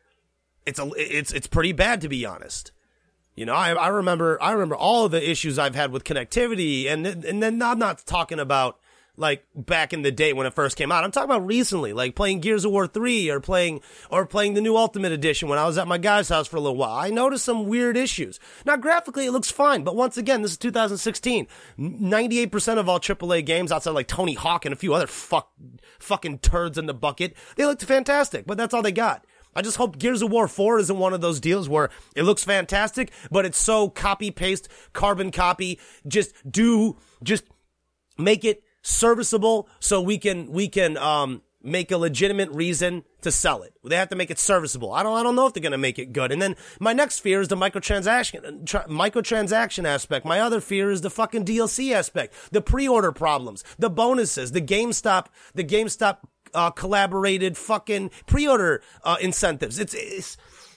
It's a, it's it's pretty bad, to be honest. You know, I I remember I remember all of the issues I've had with connectivity, and and then I'm not talking about like back in the day when it first came out. I'm talking about recently, like playing Gears of War three or playing, or playing the new Ultimate Edition when I was at my guy's house for a little while. I noticed some weird issues. Now, graphically, it looks fine, but once again, this is two thousand sixteen. ninety-eight percent of all triple A games outside like Tony Hawk and a few other fuck, fucking turds in the bucket, they looked fantastic, but that's all they got. I just hope Gears of War four isn't one of those deals where it looks fantastic, but it's so copy-paste, carbon copy, just do, just make it serviceable so we can we can um make a legitimate reason to sell it. They have to make it serviceable. I don't I don't know if they're going to make it good. And then my next fear is the microtransaction tra- microtransaction aspect. My other fear is the fucking D L C aspect, the pre-order problems, the bonuses, the GameStop the GameStop uh collaborated fucking pre-order uh incentives. It's it's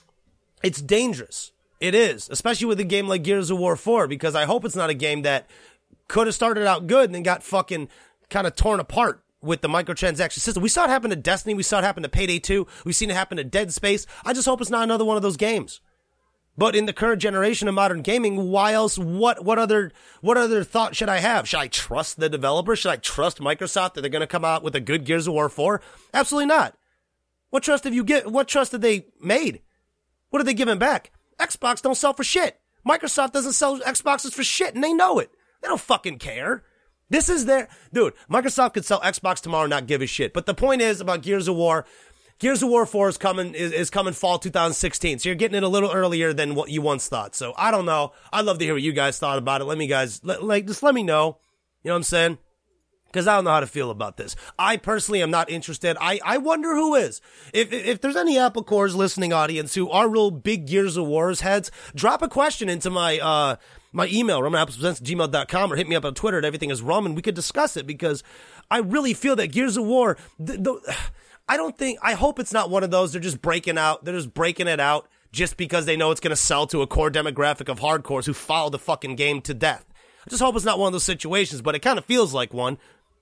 it's dangerous. It is, especially with a game like Gears of War four, because I hope it's not a game that could have started out good and then got fucking kind of torn apart with the microtransaction system. We saw it happen to Destiny. We saw it happen to Payday two. We've seen it happen to Dead Space. I just hope it's not another one of those games. But in the current generation of modern gaming, why else, what, what other, what other thought should I have? Should I trust the developer? Should I trust Microsoft that they're going to come out with a good Gears of War four? Absolutely not. What trust have you get? What trust have they made? What are they giving back? Xbox don't sell for shit. Microsoft doesn't sell Xboxes for shit, and they know it. They don't fucking care. This is their, dude, Microsoft could sell Xbox tomorrow and not give a shit. But the point is about Gears of War, Gears of War four is coming, is, is coming fall two thousand sixteen. So you're getting it a little earlier than what you once thought. So I don't know. I'd love to hear what you guys thought about it. Let me guys, let, like, just let me know. You know what I'm saying? Because I don't know how to feel about this. I personally am not interested. I, I wonder who is. If if there's any Apple Cores listening audience who are real big Gears of Wars heads, drop a question into my, uh, my email, roman apples presents at gmail dot com, or hit me up on Twitter at Everything is Rum, and we could discuss it, because I really feel that Gears of War, the, the, I don't think, I hope it's not one of those, they're just breaking out, they're just breaking it out just because they know it's going to sell to a core demographic of hardcores who follow the fucking game to death. I just hope it's not one of those situations, but it kind of feels like one.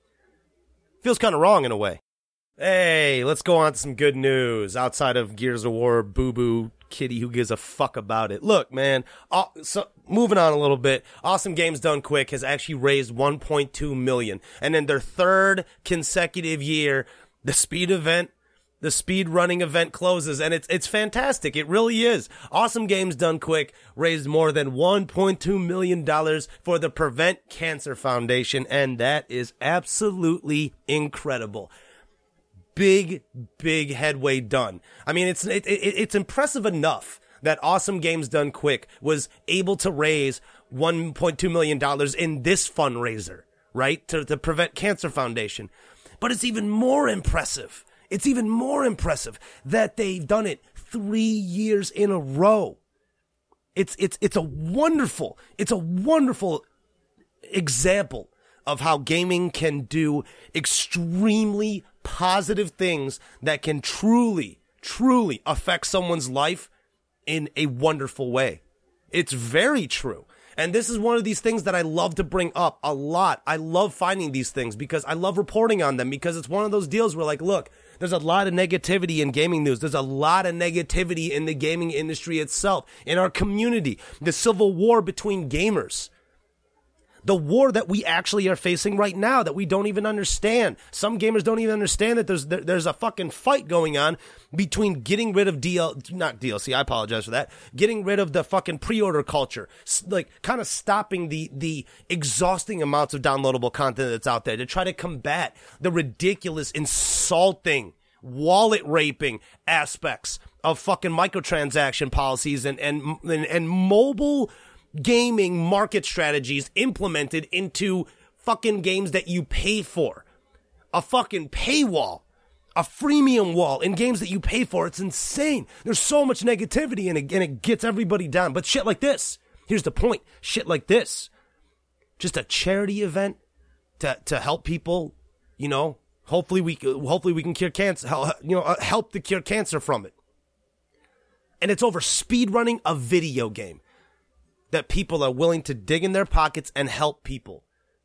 Feels kind of wrong in a way. Hey, let's go on to some good news outside of Gears of War, boo-boo, kitty who gives a fuck about it. Look, man, uh, so moving on a little bit, Awesome Games Done Quick has actually raised one point two million dollars. And in their third consecutive year, the speed event, the speed running event closes, and it's it's fantastic. It really is. Awesome Games Done Quick raised more than one point two million dollars for the Prevent Cancer Foundation, and that is absolutely incredible. Big, big headway done. I mean, it's it, it, it's impressive enough that Awesome Games Done Quick was able to raise one point two million dollars in this fundraiser, right, to the Prevent Cancer Foundation. But it's even more impressive. It's even more impressive that they've done it three years in a row. It's it's it's a wonderful, it's a wonderful example of how gaming can do extremely positive things that can truly, truly affect someone's life in a wonderful way. It's very true. And this is one of these things that I love to bring up a lot. I love finding these things because I love reporting on them, because it's one of those deals where, like, look, there's a lot of negativity in gaming news. There's a lot of negativity in the gaming industry itself, in our community, the civil war between gamers. The war that we actually are facing right now that we don't even understand. Some gamers don't even understand that there's there, there's a fucking fight going on between getting rid of D L, not D L C, I apologize for that, getting rid of the fucking pre-order culture, like kind of stopping the the exhausting amounts of downloadable content that's out there to try to combat the ridiculous, insulting, wallet raping aspects of fucking microtransaction policies and and and, and mobile gaming market strategies implemented into fucking games that you pay for. A fucking paywall. A freemium wall in games that you pay for. It's insane. There's so much negativity and it, and it gets everybody down. But shit like this, here's the point. Shit like this. Just a charity event to to help people, you know, hopefully we hopefully we can cure cancer, you know, help to cure cancer from it. And it's over speedrunning a video game that people are willing to dig in their pockets and help people.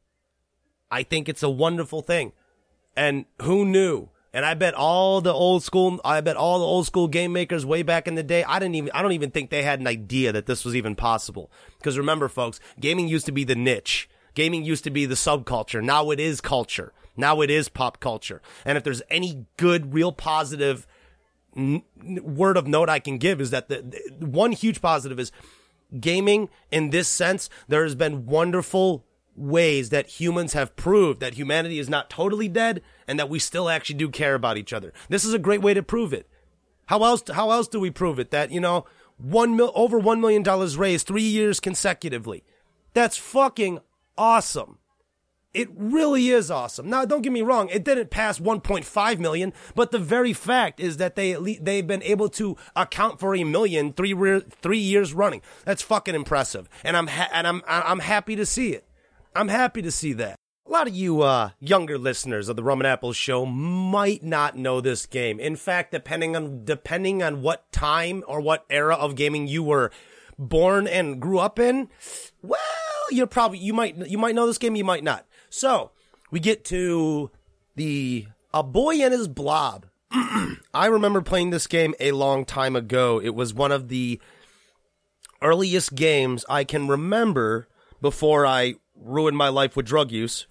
I think it's a wonderful thing. And who knew? And I bet all the old school, I bet all the old school game makers way back in the day, I didn't even, I don't even think they had an idea that this was even possible. Because remember, folks, gaming used to be the niche. Gaming used to be the subculture. Now it is culture. Now it is pop culture. And if there's any good, real positive n- word of note I can give is that the, the one huge positive is gaming, in this sense, there has been wonderful ways that humans have proved that humanity is not totally dead and that we still actually do care about each other. This is a great way to prove it. How else, how else do we prove it? That, you know, one mil, over one million dollars raised three years consecutively. That's fucking awesome. It really is awesome. Now, don't get me wrong. It didn't pass one point five million, but the very fact is that they, they've been able to account for a million three, three years running. That's fucking impressive. And I'm, ha- and I'm, I'm happy to see it. I'm happy to see that. A lot of you, uh, younger listeners of the Rum and Apples show might not know this game. In fact, depending on, depending on what time or what era of gaming you were born and grew up in, well, you're probably, you might, you might know this game, you might not. So, we get to the A Boy and His Blob. I remember playing this game a long time ago. It was one of the earliest games I can remember before I ruined my life with drug use.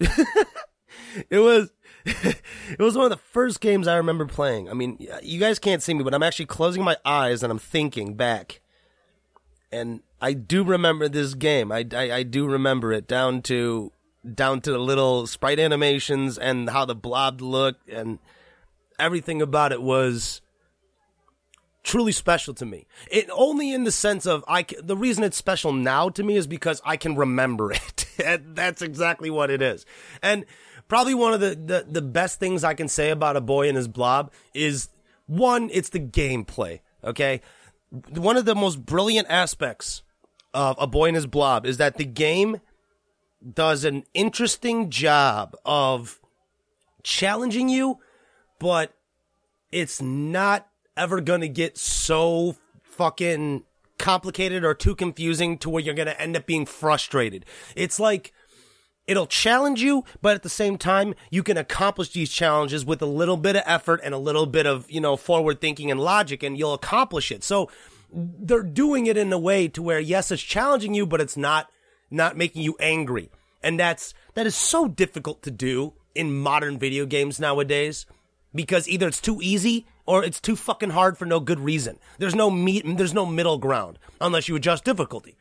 It was, it was one of the first games I remember playing. I mean, you guys can't see me, but I'm actually closing my eyes and I'm thinking back. And I do remember this game. I, I, I do remember it down to... down to the little sprite animations and how the blob looked, and everything about it was truly special to me. It only in the sense of, I, the reason it's special now to me is because I can remember it. That's exactly what it is. And probably one of the, the, the best things I can say about A Boy and His Blob is, one, it's the gameplay, okay? One of the most brilliant aspects of A Boy and His Blob is that the game does an interesting job of challenging you, but it's not ever going to get so fucking complicated or too confusing to where you're going to end up being frustrated. It's like, it'll challenge you, but at the same time, you can accomplish these challenges with a little bit of effort and a little bit of, you know, forward thinking and logic, and you'll accomplish it. So they're doing it in a way to where, yes, it's challenging you, but it's not, not making you angry. And that's, that is so difficult to do in modern video games nowadays, because either it's too easy or it's too fucking hard for no good reason. There's no meat, there's no middle ground unless you adjust difficulty.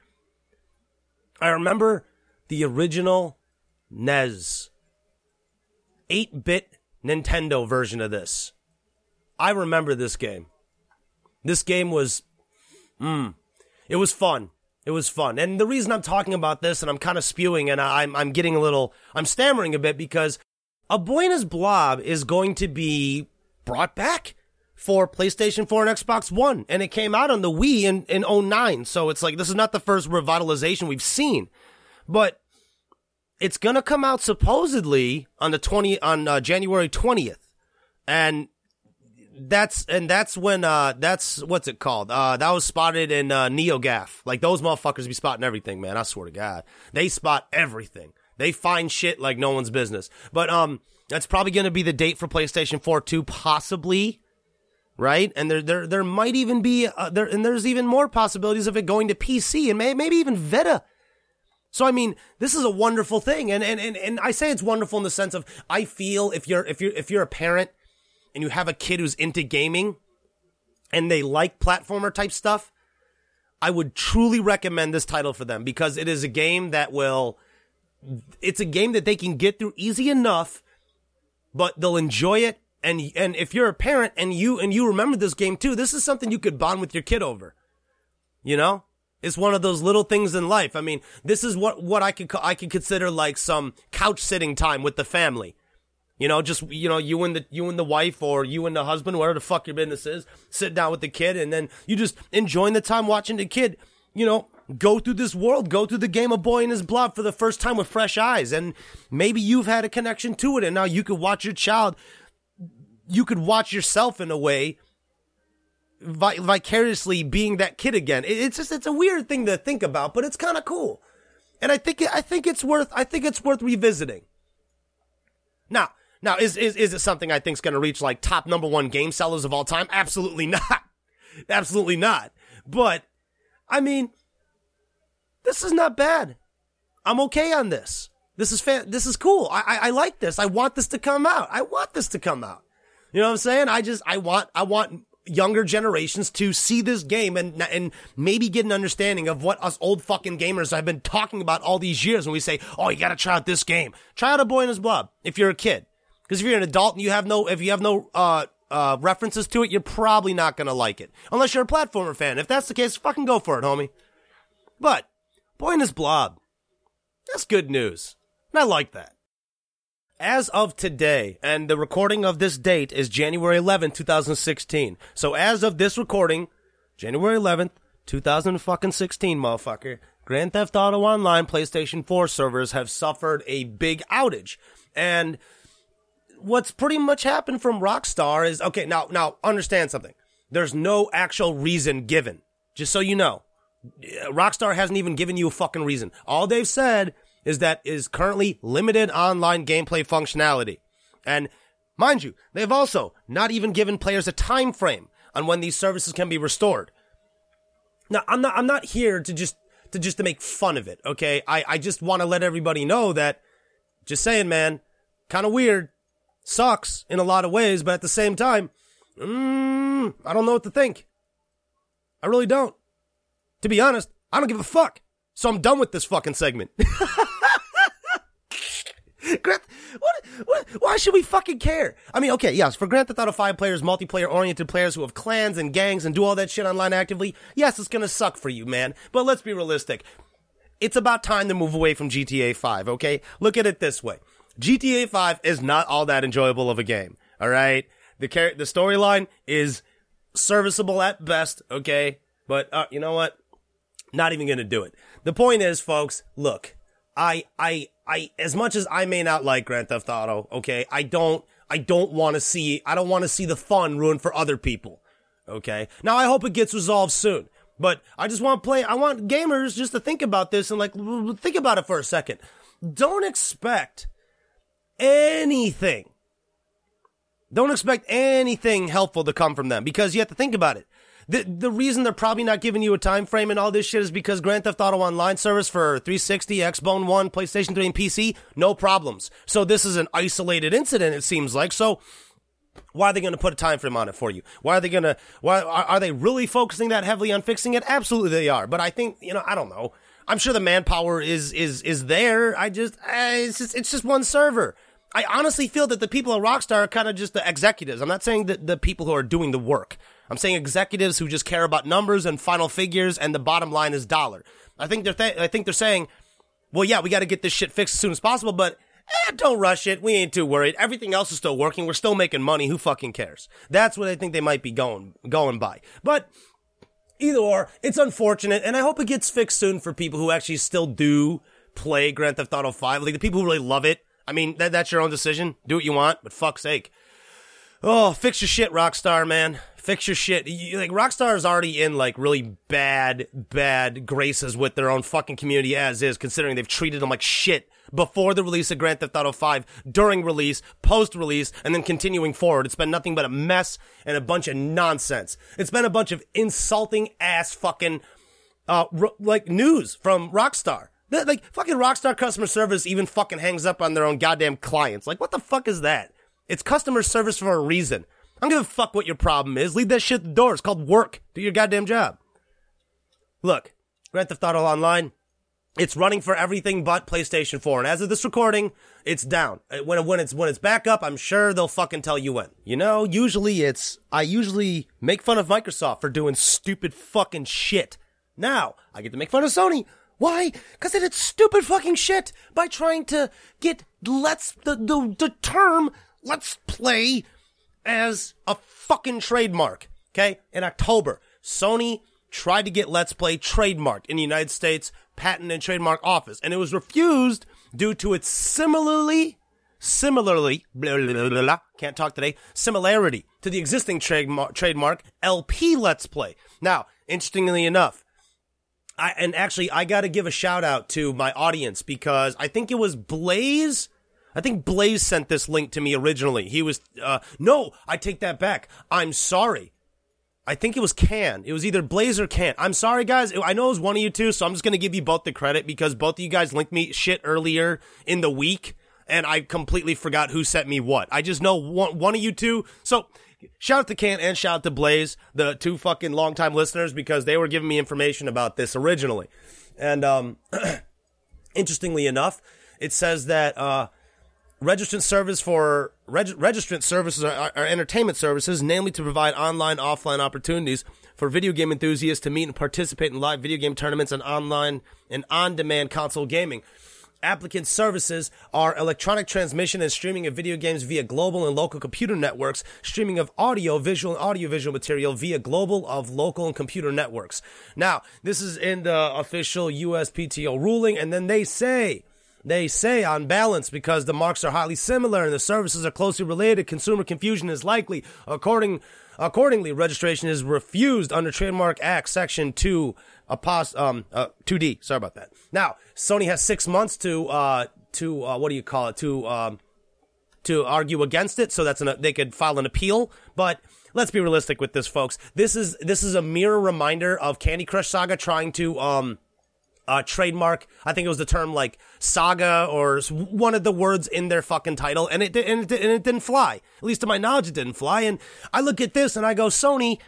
I remember the original N E S, eight-bit Nintendo version of this. I remember this game. This game was, mm, it was fun. It was fun. And the reason I'm talking about this and I'm kind of spewing and I'm, I'm getting a little, I'm stammering a bit because A Boy and His Blob is going to be brought back for PlayStation four and Xbox One. And it came out on the Wii in, in oh nine. So it's like, this is not the first revitalization we've seen. But it's gonna come out supposedly on the twenty on uh, January twentieth, and that's and that's when uh that's what's it called? Uh, that was spotted in uh, NeoGAF. Like those motherfuckers be spotting everything, man. I swear to God, they spot everything. They find shit like no one's business. But um, that's probably gonna be the date for PlayStation four too, possibly, right? And there there there might even be uh, there and there's even more possibilities of it going to P C and may, maybe even Vita. So, I mean, this is a wonderful thing. And, and, and, and I say it's wonderful in the sense of, I feel if you're, if you're, if you're a parent and you have a kid who's into gaming and they like platformer type stuff, I would truly recommend this title for them because it is a game that will, it's a game that they can get through easy enough, but they'll enjoy it. And, and if you're a parent and you, and you remember this game too, this is something you could bond with your kid over, you know? It's one of those little things in life. I mean, this is what, what I could, I could consider like some couch sitting time with the family. You know, just, you know, you and the, you and the wife or you and the husband, whatever the fuck your business is, sit down with the kid and then you just enjoying the time watching the kid, you know, go through this world, go through the game of Boy and His Blob for the first time with fresh eyes. And maybe you've had a connection to it and now you could watch your child, you could watch yourself in a way Vi- vicariously being that kid again. It, it's just, it's a weird thing to think about, but it's kind of cool. And I think, I think it's worth, I think it's worth revisiting. Now, now, is, is, is it something I think is going to reach like top number one game sellers of all time? Absolutely not. Absolutely not. But, I mean, this is not bad. I'm okay on this. This is fan, this is cool. I, I, I like this. I want this to come out. I want this to come out. You know what I'm saying? I just, I want, I want, younger generations to see this game and and maybe get an understanding of what us old fucking gamers have been talking about all these years when we say, oh, you gotta try out this game. Try out A Boy and His Blob if you're a kid. Because if you're an adult and you have no, if you have no, uh, uh, references to it, you're probably not gonna like it. Unless you're a platformer fan. If that's the case, fucking go for it, homie. But, Boy and His Blob, that's good news. And I like that. As of today, and the recording of this date is January eleventh, twenty sixteen. So as of this recording, January eleventh, twenty sixteen, motherfucker, Grand Theft Auto Online PlayStation four servers have suffered a big outage. And what's pretty much happened from Rockstar is, okay, now, now understand something. There's no actual reason given. Just so you know. Rockstar hasn't even given you a fucking reason. All they've said is that is currently limited online gameplay functionality. And mind you, they've also not even given players a time frame on when these services can be restored. Now, I'm not I'm not here to just to just to make fun of it, okay? I, I just want to let everybody know that, just saying, man, kind of weird, sucks in a lot of ways, but at the same time, mm, I don't know what to think. I really don't. To be honest, I don't give a fuck. So I'm done with this fucking segment. Grand, what, what, why should we fucking care? I mean, okay, yes, for Grand Theft Auto five players, multiplayer-oriented players who have clans and gangs and do all that shit online actively, yes, it's gonna suck for you, man. But let's be realistic. It's about time to move away from G T A five, okay? Look at it this way. G T A five is not all that enjoyable of a game, alright? The char- the storyline is serviceable at best, okay? But, uh, you know what? Not even going to do it. The point is, folks, look, I, I, I, as much as I may not like Grand Theft Auto, okay, I don't, I don't want to see, I don't want to see the fun ruined for other people, okay? Now, I hope it gets resolved soon, but I just want to play, I want gamers just to think about this and, like, think about it for a second. Don't expect anything. Don't expect anything helpful to come from them, because you have to think about it. The the reason they're probably not giving you a time frame and all this shit is because Grand Theft Auto Online service for three sixty, Xbox One, PlayStation three, and P C, no problems. So this is an isolated incident, it seems like. So why are they going to put a time frame on it for you? Why are they going to, why are, are they really focusing that heavily on fixing it? Absolutely they are. But I think, you know, I don't know. I'm sure the manpower is, is, is there. I just, uh, it's just, it's just one server. I honestly feel that the people at Rockstar are kind of just the executives. I'm not saying that the people who are doing the work. I'm saying executives who just care about numbers and final figures, and the bottom line is dollar. I think they're th- I think they're saying, well, yeah, we got to get this shit fixed as soon as possible, but eh, don't rush it. We ain't too worried. Everything else is still working. We're still making money. Who fucking cares? That's what I think they might be going going by. But either or, it's unfortunate, and I hope it gets fixed soon for people who actually still do play Grand Theft Auto five. Like the people who really love it. I mean, that, that's your own decision. Do what you want, but fuck's sake. Oh, fix your shit, Rockstar, man. Fix your shit. You, like, Rockstar is already in, like, really bad, bad graces with their own fucking community as is, considering they've treated them like shit before the release of Grand Theft Auto five, during release, post-release, and then continuing forward. It's been nothing but a mess and a bunch of nonsense. It's been a bunch of insulting-ass fucking, uh, r- like, news from Rockstar. Like, fucking Rockstar customer service even fucking hangs up on their own goddamn clients. Like, what the fuck is that? It's customer service for a reason. I don't give a fuck what your problem is. Leave that shit at the door. It's called work. Do your goddamn job. Look, Grand Theft Auto Online, it's running for everything but PlayStation four. And as of this recording, it's down. When, when it's, when it's back up, I'm sure they'll fucking tell you when. You know, usually it's, I usually make fun of Microsoft for doing stupid fucking shit. Now, I get to make fun of Sony. Why? Because they did stupid fucking shit by trying to get let's, the, the, the term let's play as a fucking trademark. Okay? In October, Sony tried to get Let's Play trademarked in the United States Patent and Trademark Office, and it was refused due to its similarly, similarly, blah, blah, blah, blah, blah, can't talk today, similarity to the existing trademark, trademark L P Let's Play. Now, interestingly enough, I, and actually, I gotta give a shout out to my audience, because I think it was Blaze. I think Blaze sent this link to me originally. He was, uh, no, I take that back. I'm sorry. I think it was Can. It was either Blaze or Can. I'm sorry, guys. I know it was one of you two, so I'm just gonna give you both the credit, because both of you guys linked me shit earlier in the week, and I completely forgot who sent me what. I just know one, one of you two. So, shout out to Can and shout out to Blaze, the two fucking longtime listeners, because they were giving me information about this originally. And, um, interestingly enough, it says that, uh, registrant service for, reg- registrant services are, are entertainment services, namely to provide online, offline opportunities for video game enthusiasts to meet and participate in live video game tournaments and online and on-demand console gaming. Applicant services are electronic transmission and streaming of video games via global and local computer networks, streaming of audio, visual, and audiovisual material via global of local and computer networks. Now, this is in the official U S P T O ruling, and then they say, they say on balance, because the marks are highly similar and the services are closely related, consumer confusion is likely. According, accordingly, registration is refused under Trademark Act Section two, Apos, um, uh, two D. Sorry about that. Now, Sony has six months to, uh, to, uh, what do you call it? To, um, to argue against it. So that's an, they could file an appeal. But let's be realistic with this, folks. This is, this is a mirror reminder of Candy Crush Saga trying to, um, uh, trademark. I think it was the term like saga or one of the words in their fucking title. And it, and it, and it didn't fly. At least to my knowledge, it didn't fly. And I look at this and I go, Sony,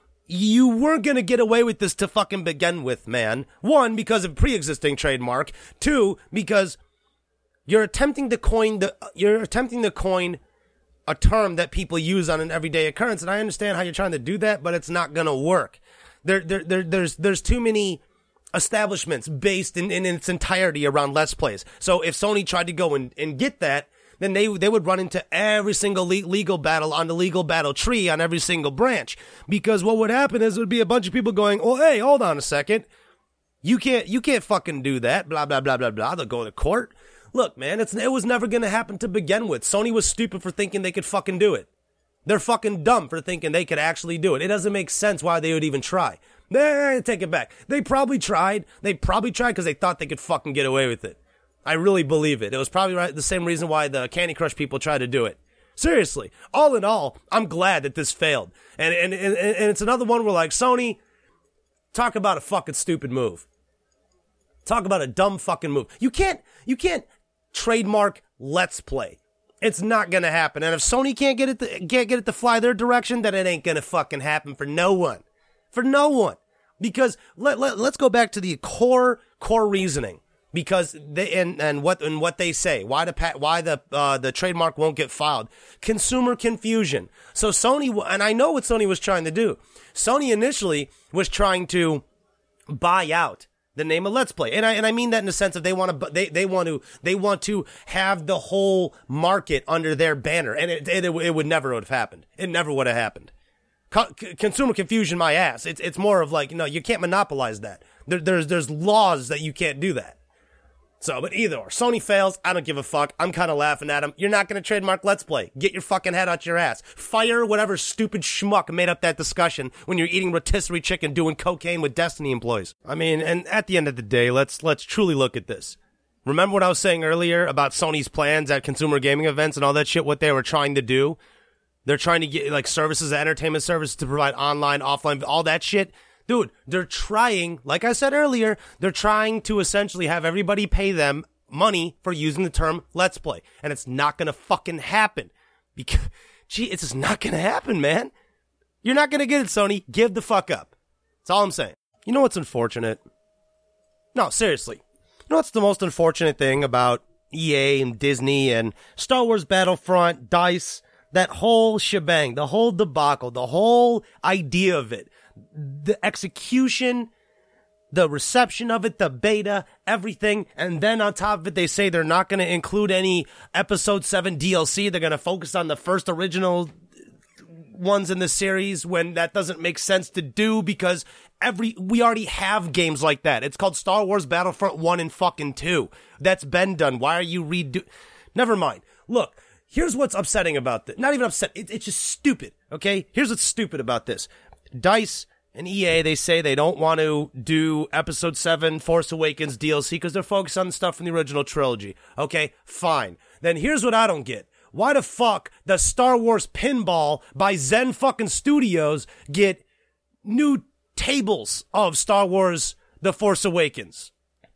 you weren't gonna get away with this to fucking begin with, man. One, because of pre-existing trademark. Two, because you're attempting to coin the, you're attempting to coin a term that people use on an everyday occurrence. And I understand how you're trying to do that, but it's not gonna work. There, there, there, there's, there's too many establishments based in, in its entirety around Let's Plays. So if Sony tried to go and, and get that, then they they would run into every single le- legal battle on the legal battle tree on every single branch. Because what would happen is there would be a bunch of people going, oh, hey, hold on a second. You can't, you can't fucking do that. Blah, blah, blah, blah, blah. They'll go to court. Look, man, it's, it was never going to happen to begin with. Sony was stupid for thinking they could fucking do it. They're fucking dumb for thinking they could actually do it. It doesn't make sense why they would even try. Nah, take it back. They probably tried. They probably tried because they thought they could fucking get away with it. I really believe it. It was probably right, the same reason why the Candy Crush people tried to do it. Seriously. All in all, I'm glad that this failed. And, and, and, and it's another one where, like, Sony, talk about a fucking stupid move. Talk about a dumb fucking move. You can't, you can't trademark Let's Play. It's not gonna happen. And if Sony can't get it to, can't get it to fly their direction, then it ain't gonna fucking happen for no one. For no one. Because let, let, let's go back to the core, core reasoning. Because they, and, and what, and what they say. Why the, why the, uh, the trademark won't get filed. Consumer confusion. So Sony, and I know what Sony was trying to do. Sony initially was trying to buy out the name of Let's Play. And I, and I mean that in the sense of they want to, they, they want to, they want to have the whole market under their banner. And it, it, it would never have happened. It never would have happened. Co- consumer confusion, my ass. It's, it's more of like, you know, you can't monopolize that. There, there's, there's laws that you can't do that. So, but either or. Sony fails. I don't give a fuck. I'm kind of laughing at them. You're not going to trademark Let's Play. Get your fucking head out your ass. Fire whatever stupid schmuck made up that discussion when you're eating rotisserie chicken doing cocaine with Destiny employees. I mean, and at the end of the day, let's let's truly look at this. Remember what I was saying earlier about Sony's plans at consumer gaming events and all that shit, what they were trying to do? They're trying to get, like, services, entertainment services to provide online, offline, all that shit. Dude, they're trying, like I said earlier, they're trying to essentially have everybody pay them money for using the term Let's Play. And it's not gonna fucking happen. Because, gee, it's just not gonna happen, man. You're not gonna get it, Sony. Give the fuck up. That's all I'm saying. You know what's unfortunate? No, seriously. You know what's the most unfortunate thing about E A and Disney and Star Wars Battlefront, DICE, that whole shebang, the whole debacle, the whole idea of it? The execution, the reception of it, the beta, everything. And then on top of it, they say they're not going to include any episode seven D L C. They're going to focus on the first original ones in the series when that doesn't make sense to do because every, we already have games like that. It's called Star Wars Battlefront one and fucking two. That's been done. Why are you redo? Never mind. Look, here's what's upsetting about this. Not even upset. It, it's just stupid. Okay. Here's what's stupid about this. DICE and E A, they say they don't want to do Episode seven Force Awakens D L C because they're focused on the stuff from the original trilogy. Okay, fine. Then here's what I don't get. Why the fuck does Star Wars Pinball by Zen fucking Studios get new tables of Star Wars The Force Awakens?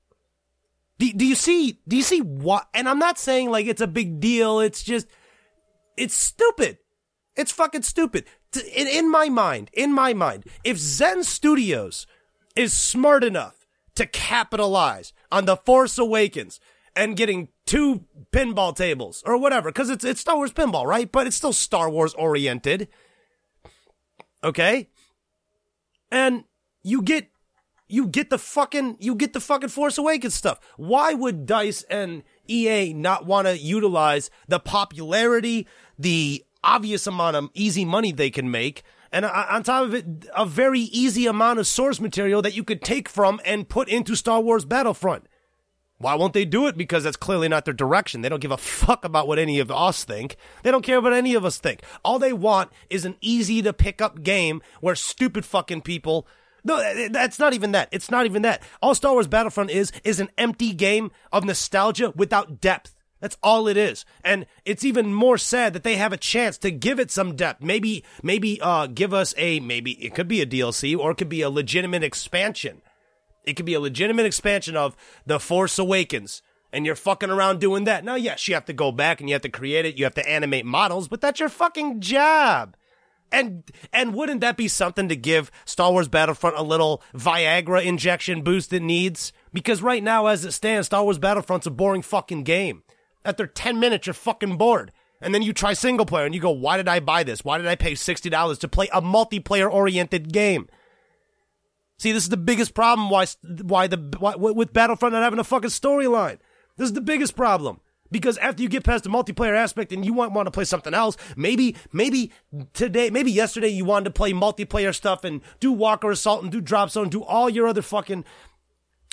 Do, do you see, do you see what? And I'm not saying like it's a big deal. It's just, it's stupid. It's fucking stupid. In, in my mind, in my mind, if Zen Studios is smart enough to capitalize on The Force Awakens and getting two pinball tables or whatever, because it's it's Star Wars pinball, right? But it's still Star Wars oriented. Okay? And you get you get the fucking you get the fucking Force Awakens stuff. Why would DICE and E A not want to utilize the popularity, the obvious amount of easy money they can make, and on top of it, a very easy amount of source material that you could take from and put into Star Wars Battlefront? Why won't they do it? Because that's clearly not their direction. They don't give a fuck about what any of us think. They don't care what any of us think. All they want is an easy to pick up game where stupid fucking people... No, that's not even that. It's not even that. All Star Wars Battlefront is, is an empty game of nostalgia without depth. That's all it is. And it's even more sad that they have a chance to give it some depth. Maybe, maybe, uh, give us a, maybe it could be a D L C or it could be a legitimate expansion. It could be a legitimate expansion of The Force Awakens. And you're fucking around doing that. Now, yes, you have to go back and you have to create it. You have to animate models, but that's your fucking job. And, and wouldn't that be something to give Star Wars Battlefront a little Viagra injection boost it needs? Because right now, as it stands, Star Wars Battlefront's a boring fucking game. After ten minutes, you're fucking bored. And then you try single player and you go, why did I buy this? Why did I pay sixty dollars to play a multiplayer-oriented game? See, this is the biggest problem why, why the, why, with Battlefront not having a fucking storyline. This is the biggest problem. Because after you get past the multiplayer aspect and you want, want to play something else, maybe, maybe today, maybe yesterday you wanted to play multiplayer stuff and do Walker Assault and do Drop Zone, do all your other fucking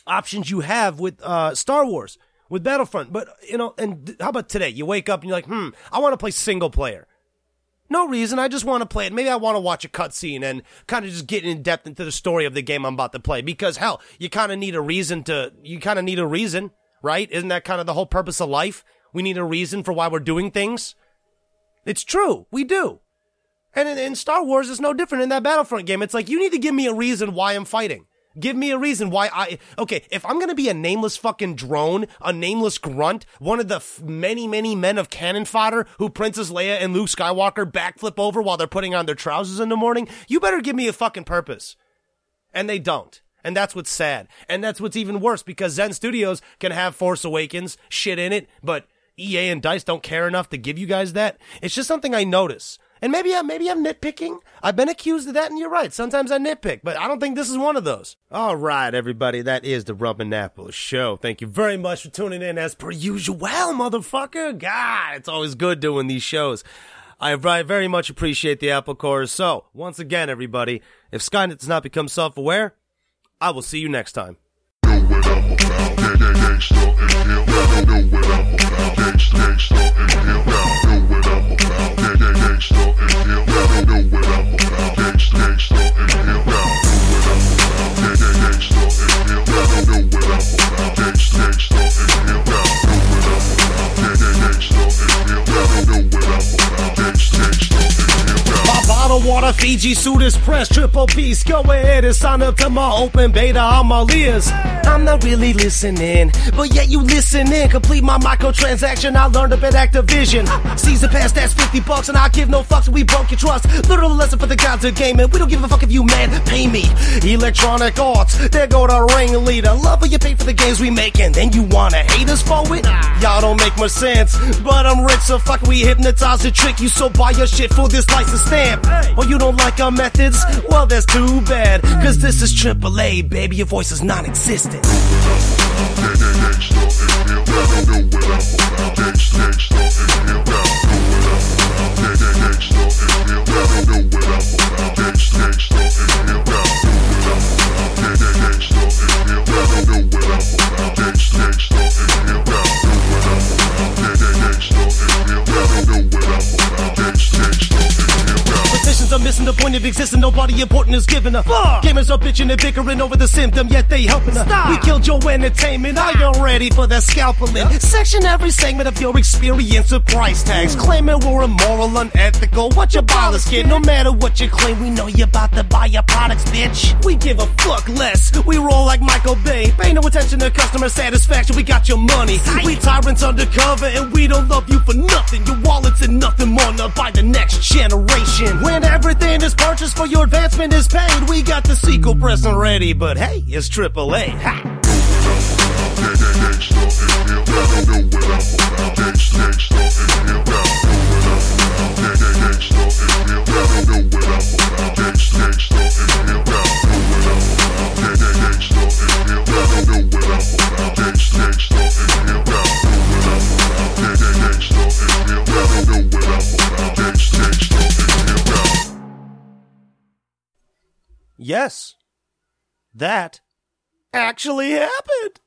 options you have with uh, Star Wars, with Battlefront. But, you know, and how about today? You wake up and you're like, hmm, I want to play single player. No reason. I just want to play it. Maybe I want to watch a cutscene and kind of just get in depth into the story of the game I'm about to play. Because, hell, you kind of need a reason to, you kind of need a reason, right? Isn't that kind of the whole purpose of life? We need a reason for why we're doing things. It's true. We do. And in, in Star Wars, it's no different in that Battlefront game. It's like, you need to give me a reason why I'm fighting. Give me a reason why I... Okay, if I'm gonna be a nameless fucking drone, a nameless grunt, one of the f- many, many men of cannon fodder who Princess Leia and Luke Skywalker backflip over while they're putting on their trousers in the morning, you better give me a fucking purpose. And they don't. And that's what's sad. And that's what's even worse, because Zen Studios can have Force Awakens shit in it, but E A and DICE don't care enough to give you guys that. It's just something I notice. And maybe, I, maybe I'm nitpicking. I've been accused of that, and you're right. Sometimes I nitpick, but I don't think this is one of those. All right, everybody, that is the Rum and Apple Show. Thank you very much for tuning in as per usual, motherfucker. God, it's always good doing these shows. I very much appreciate the Apple cores. So, once again, everybody, if Skynet does not become self-aware, I will see you next time. Water, Fiji suit is pressed, triple beast. Go ahead and sign up to my open beta. I'm all ears. I'm not really listening, but yet you listening. Complete my microtransaction. I learned up at Activision. Season pass, that's fifty bucks, and I give no fucks. We broke your trust. Literal lesson for the gods of gaming. We don't give a fuck if you man pay me. Electronic Arts, there go the ringleader. Love what you pay for the games we making. Then you wanna hate us for it? Y'all don't make much sense, but I'm rich, so fuck we hypnotize to trick you. So buy your shit for this license stamp. Or you don't like our methods? Well, that's too bad, cause this is triple A, baby, your voice is non-existent. Are missing the point of existence, nobody important is giving a fuck. Gamers are bitching and bickering over the symptom, yet they helping us. We killed your entertainment, are you ready for the scalping? Yep. Section every segment of your experience with price tags, claiming we're immoral, unethical. What you ballers, kid? No matter what you claim, we know you're about to buy your products, bitch. We give a fuck less, we roll like Michael Bay. Pay no attention to customer satisfaction, we got your money. We tyrants undercover, and we don't love you for nothing. Your wallet's and nothing more, not by the next generation. Whenever everything is purchased for your advancement is paid. We got the sequel pressing ready, but hey, it's triple A. Ha! Yes, that actually happened.